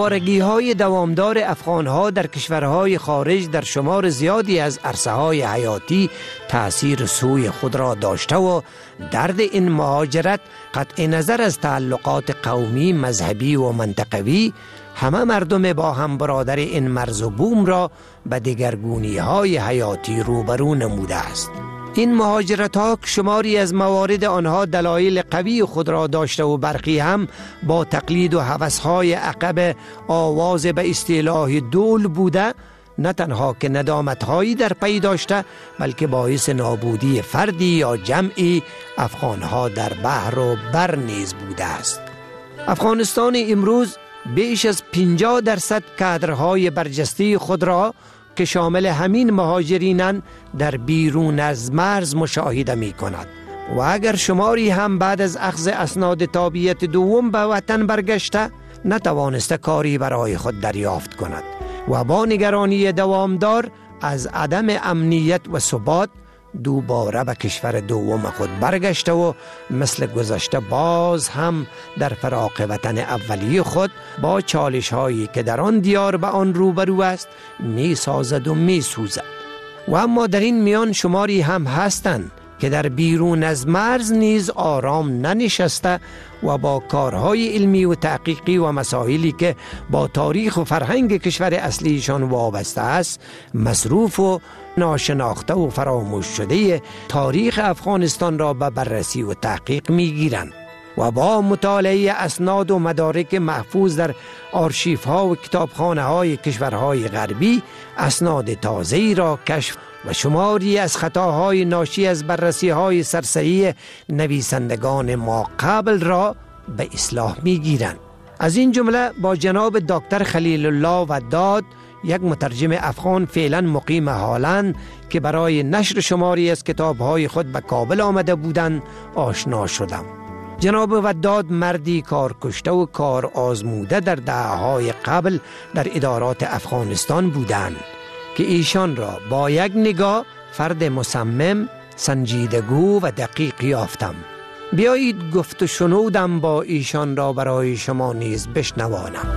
آوارگی‌های دوامدار افغان‌ها در کشورهای خارج در شمار زیادی از عرصه‌های حیاتی تأثیر سوی خود را داشته و درد این مهاجرت قطع نظر از تعلقات قومی، مذهبی و منطقوی همه مردم با هم برادر این مرز و بوم را به دگرگونی‌های حیاتی روبرو نموده است. این مهاجرت ها شماری از موارد آنها دلایل قوی خود را داشته و برخی هم با تقلید و هوس‌های عقب آواز به اصطلاح دول بوده، نه تنها که ندامت‌هایی در پی داشته بلکه باعث نابودی فردی یا جمعی افغان‌ها در بحر و بر نیز بوده است. افغانستان امروز بیش از 50% کادرهای برجسته خود را که شامل همین مهاجرینند در بیرون از مرز مشاهده می کند و اگر شماری هم بعد از اخذ اسناد تابعیت دوم به وطن برگشته نتوانسته کاری برای خود دریافت کند و با نگرانی دوامدار از عدم امنیت و ثبات دوباره به کشور دوم خود برگشته و مثل گذشته باز هم در فراق وطن اولی خود با چالش هایی که در آن دیار به آن روبرو است می سازد و می سوزد. و اما در این میان شماری هم هستند که در بیرون از مرز نیز آرام ننشسته و با کارهای علمی و تحقیقی و مسائلی که با تاریخ و فرهنگ کشور اصلیشان وابسته است مصروف و ناشناخته و فراموش شده تاریخ افغانستان را به بررسی و تحقیق می‌گیرند و با مطالعه اسناد و مدارک محفوظ در آرشیف‌ها و کتابخانه‌های کشورهای غربی اسناد تازه‌ای را کشف و شماری از خطاهای ناشی از بررسی‌های سرسری نویسندگان ما قبل را به اصلاح می‌گیرند. از این جمله با جناب دکتر خلیل الله وداد، یک مترجم افغان فعلا مقیم هالند که برای نشر شماری از کتاب‌های خود به کابل آمده بودند آشنا شدم. جناب وداد مردی کار کشته و کار آزموده در دهه‌های قبل در ادارات افغانستان بودند که ایشان را با یک نگاه فرد مصمم، سنجیدگو و دقیق یافتم. بیایید گفت و شنودم با ایشان را برای شما نیز بشنوانم.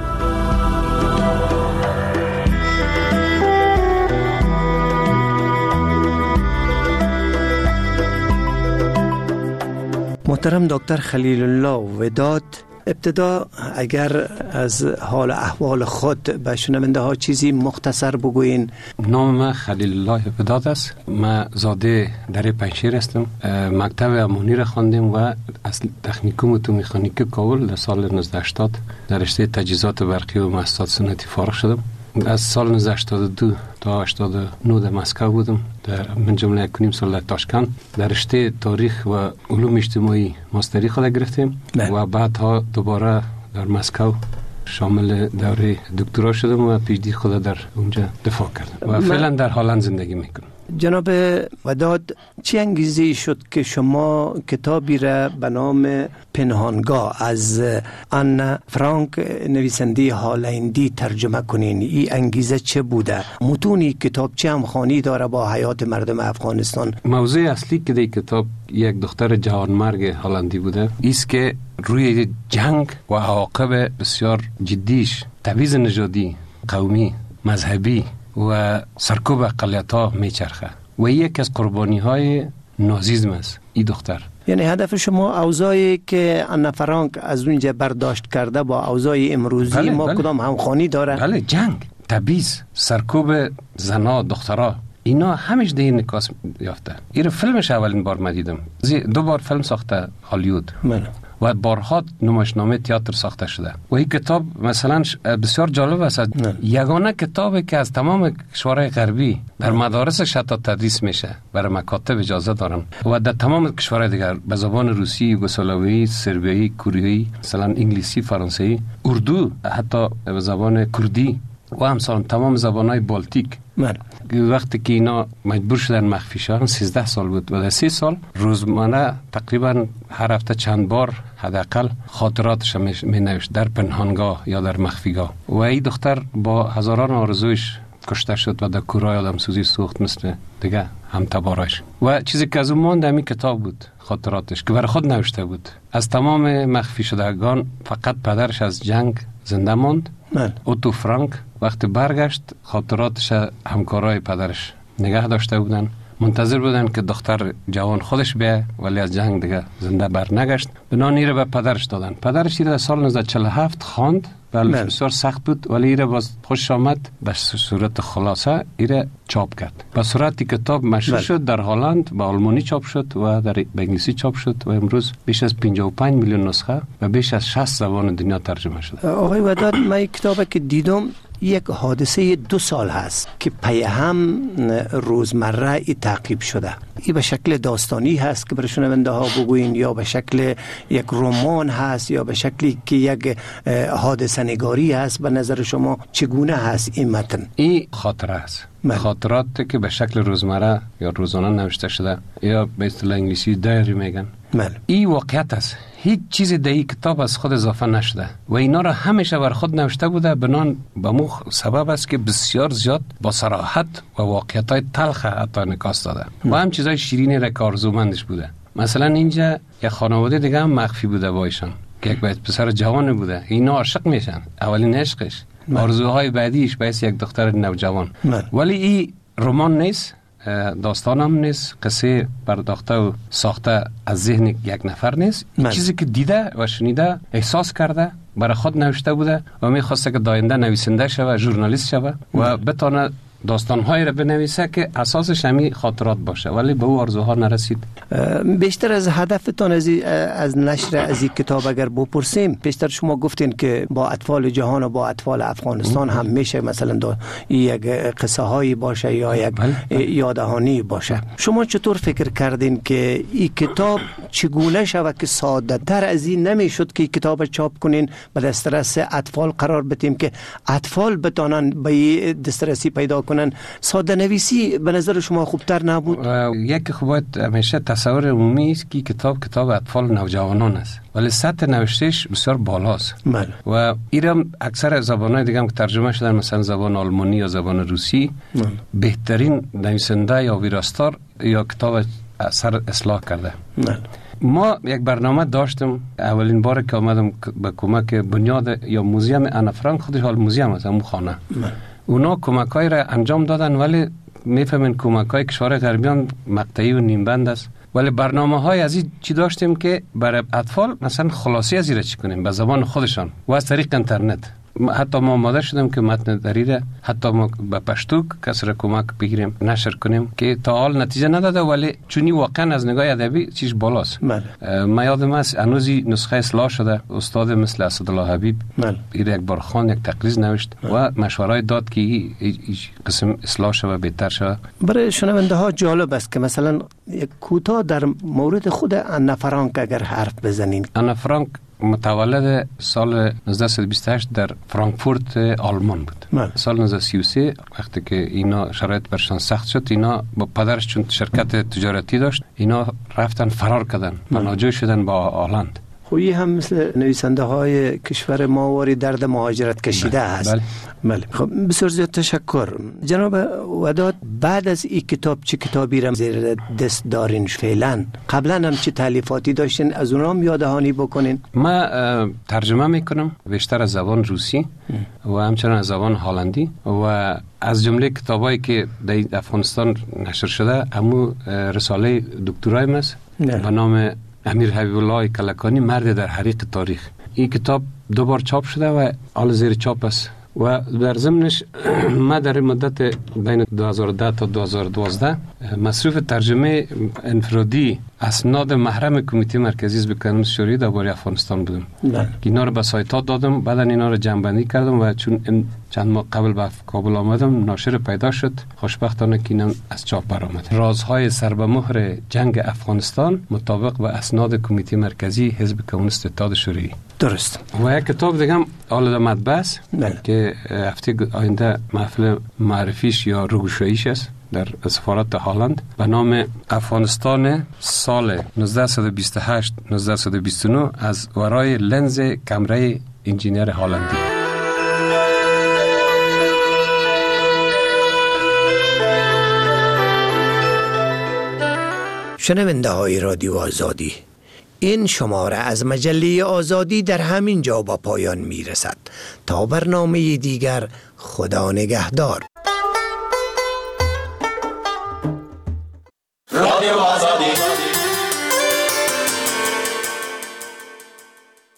محترم دکتر خلیل الله وداد، ابتدا اگر از حال احوال خود به شنونده ها چیزی مختصر بگوین. نام من خلیل الله وداد است. من زاده در پنجشیر هستم. مکتب امانی را خواندم و از تکنیکوم اتو مکانیک کابل در سال 1980 در رشته تجهیزات برقی و مؤسسات صنعتی فارغ شدم. از سال 1982 تا 89 در مسکو بودم، من جمله 1.5 سال در تاشکند در رشته تاریخ و علوم اجتماعی ماستری خود گرفتیم و بعدها دوباره در مسکو شامل دوره دکترا شدم و پی اچ دی خود در اونجا دفاع کردم و فعلا در هالند زندگی میکنم. جناب وداد، چه انگیزه شد که شما کتابی را به نام پنهانگاه از آن فرانک نویسنده هالندی ترجمه کنین؟ این انگیزه چه بوده؟ متونی کتاب چه همخوانی داره با حیات مردم افغانستان؟ موضوع اصلی که در کتاب یک دختر جوانمرگ هالندی بوده ایست که روی جنگ و عواقب بسیار جدیش، تبعیض نژادی، قومی، مذهبی و سرکوب اقلیت‌ها میچرخه و یک از قربانی‌های نازیسم است این دختر. یعنی هدف شما اوضاعی که آن فرانک از اونجا برداشت کرده با اوضاع امروزی ما کدام همخوانی داره؟ بله، جنگ، تبعیض، سرکوب زنا، دخترها، اینا همیشه در این نکاس یافته. این فیلمش اولین بار من دیدم. 2 بار فیلم ساخته هالیوود و بارها نمایشنامه تئاتر ساخته شده و این کتاب مثلا بسیار جالب است. یگانه کتابی که از تمام کشورهای غربی در مدارسش حتی تدریس میشه، برای مکاتب اجازه دارن و در تمام کشورهای دیگر به زبان روسی، یوگسلاوی، سربیایی، کوریایی، مثلا انگلیسی، فرانسوی، اردو، حتی به زبان کردی و همسان تمام زبانهای بالتیک. وقتی که اینا مجبور شدن مخفی شدن 13 سال بود و در 3 سال روزانه تقریبا هر هفته چند بار حداقل خاطراتش می نوشت در پنهانگاه یا در مخفیگاه. و این دختر با هزاران آرزویش کشته شد و در کورای آدمسوزی سوخت مثل دیگه هم تبارش. و چیزی که از اون ماند همین کتاب بود، خاطراتش که برای خود نوشته بود. از تمام مخفی شدگان فقط پدرش از جنگ زنده ماند اوتو فرانک وقتی برگشت خاطراتش همکارای پدرش نگه داشته بودن، منتظر بودن که دختر جوان خودش بیه، ولی از جنگ دیگه زنده بر نگشت. بنان ایره به پدرش دادن. پدرش ایره سال 1947 خواند، بله بسیار سخت بود، ولی ایره باز خوش آمد، به صورت خلاصه ایره چاپ کرد. به صورت کتاب مشهور شد، در هلند به آلمانی چاپ شد و در به انگلیسی چاپ شد و امروز بیش از 55 میلیون نسخه و بیش از 60 زبان دنیا ترجمه شده. آقای وداد، من این کتابی که دیدم یک حادثه 2 سال هست که پی هم روزمره ای تعقیب شده. این به شکل داستانی هست که برای شنونده ها بگوین، یا به شکل یک رمان هست، یا به شکلی که یک حادثه نگاری هست؟ به نظر شما چگونه هست این متن؟ این خاطره است. خاطراتی که به شکل روزمره یا روزانه نوشته شده، یا به اصطلاح انگلیسی دایری میگن. این واقعیت است. هیچ چیزی در این کتاب از خود اضافه نشده و اینا را همیشه بر خود نوشته بوده. بنان به مو سبب است که بسیار زیاد با صراحت و واقعیت‌های تلخ حتی نکاس داده و هم چیزای شیرینی را که آرزومندش بوده. مثلا اینجا یک خانواده دیگه هم مخفی بوده با ایشان که یک پسر جوان بوده. اینا عاشق میشن، اولین عشقش، آرزوهای بعدیش باعث یک دختر نوجوان. ولی این رمان نیست، داستان هم نیست، قصه پرداخته و ساخته از ذهن یک نفر نیست. چیزی که دیده و شنیده، احساس کرده، برای خود نوشته بوده و میخواسته که داینده نویسنده شوه، ژورنالیست شوه و بتونه داستان‌هایی را بنویسه که اساسش همین خاطرات باشه، ولی به او آرزوها نرسید. بیشتر از هدفتان از نشر از این کتاب اگر بپرسیم، بیشتر شما گفتین که با اطفال جهان و با اطفال افغانستان هم میشه مثلا یک قصه هایی باشه یا یک یادهانی باشه. شما چطور فکر کردین که این کتاب چگونه شود که ساده تر از این نمیشد که این کتاب چاپ کنین به دسترس اطفال قرار بدیم که اطفال بتونن به دسترسی پیدا کنن؟ ساده نویسی به نظر شما خوبتر نبود؟ یک خوبت همیشه تصور عمومی است که کتاب اطفال نوجوانان است، ولی سطح نوشتهش بسیار بالاست. و ایران اکثر زبان‌های دیگه هم که ترجمه شدن، مثلا زبان آلمانی یا زبان روسی، بهترین نویسنده یا ویراستار یا کتاب اثر اصلاح کرده. ما یک برنامه داشتم اولین بار که آمدم به کمک بنیاد یا موزیم انا فرانک، خودش حال موزیم است، همون خانه. اونا کمک‌های را انجام دادن، ولی میفهمین کمک‌های کشور غربیان مقطعی و نیمبند است. ولی برنامه‌های از این چی داشتیم که برای اطفال مثلا خلاصی از این چی کنیم به زبان خودشان و از طریق اینترنت. حتی ما آماده شدیم که متن دریره حتی ما به پشتو کس را کمک بگیریم نشر کنیم که تا حال نتیجه نداده، ولی چونی واقعا از نگاه ادبی چیز بالاست. ما یادم است هنوزی نسخه اصلاح شده، استاد مثل اسدالله حبیب یک بار خواند، یک تقریض نوشت و مشورای داد که این قسم اصلاح شده، بهتر شده. برای شنونده ها جالب است که مثلا یک کوتاه در مورد خود انا فرانک اگر حرف بزنین. انا فرانک متولد سال 1928 در فرانکفورت آلمان بود. سال 1933 وقتی که اینا شرایط برشان سخت شد، اینا با پدرش چون شرکت تجارتی داشت، اینا رفتن فرار کردن، پناهجوی شدن با هلند. خویی هم مثل نویسنده های کشور ما واری درد مهاجرت کشیده هست. بله. خب بسیار زیاد تشکر جناب وداد. بعد از این کتاب چه کتابی را زیر دست دارین فعلا؟ قبلا هم چه تالیفاتی داشتین؟ از اونها هم یادهانی بکنین. ما ترجمه میکنم بیشتر از زبان روسی و همچنان از زبان هلندی و از جمله کتابایی که در افغانستان نشر شده همون رساله دکترایم است به نام امیر حبیب الله کلکانی، مرد در حریق تاریخ. این کتاب 2 بار چاپ شده و حال زیر چاپ است و در ضمنش ما در مدت بین 2010 تا 2012 مصروف ترجمه انفرادی اسناد محرم کمیته مرکزی حزب کمونیست شوروی درباره افغانستان بودم. اینا رو به سایت ها دادم، بعد اینا رو جمع‌بندی کردم و چون چند ماه قبل به کابل آمدم ناشر پیدا شد، خوشبختانه که اینم از چاپ برآمد. رازهای سر به مهر جنگ افغانستان مطابق به اسناد کمیته مرکزی حزب کمونیست اتحاد شوروی. درست. و یک کتاب دیگه هم آل مطبع است که هفته آینده محفل معرفیش یا روگشاییش است در سفارت هلند به نام افغانستان سال 1928 1929 از ورای لنز کمره انجینیر هلندی. شنونده های رادیو آزادی، این شماره از مجله آزادی در همین جا با پایان می رسد. تا برنامه دیگر، خدا نگهدار.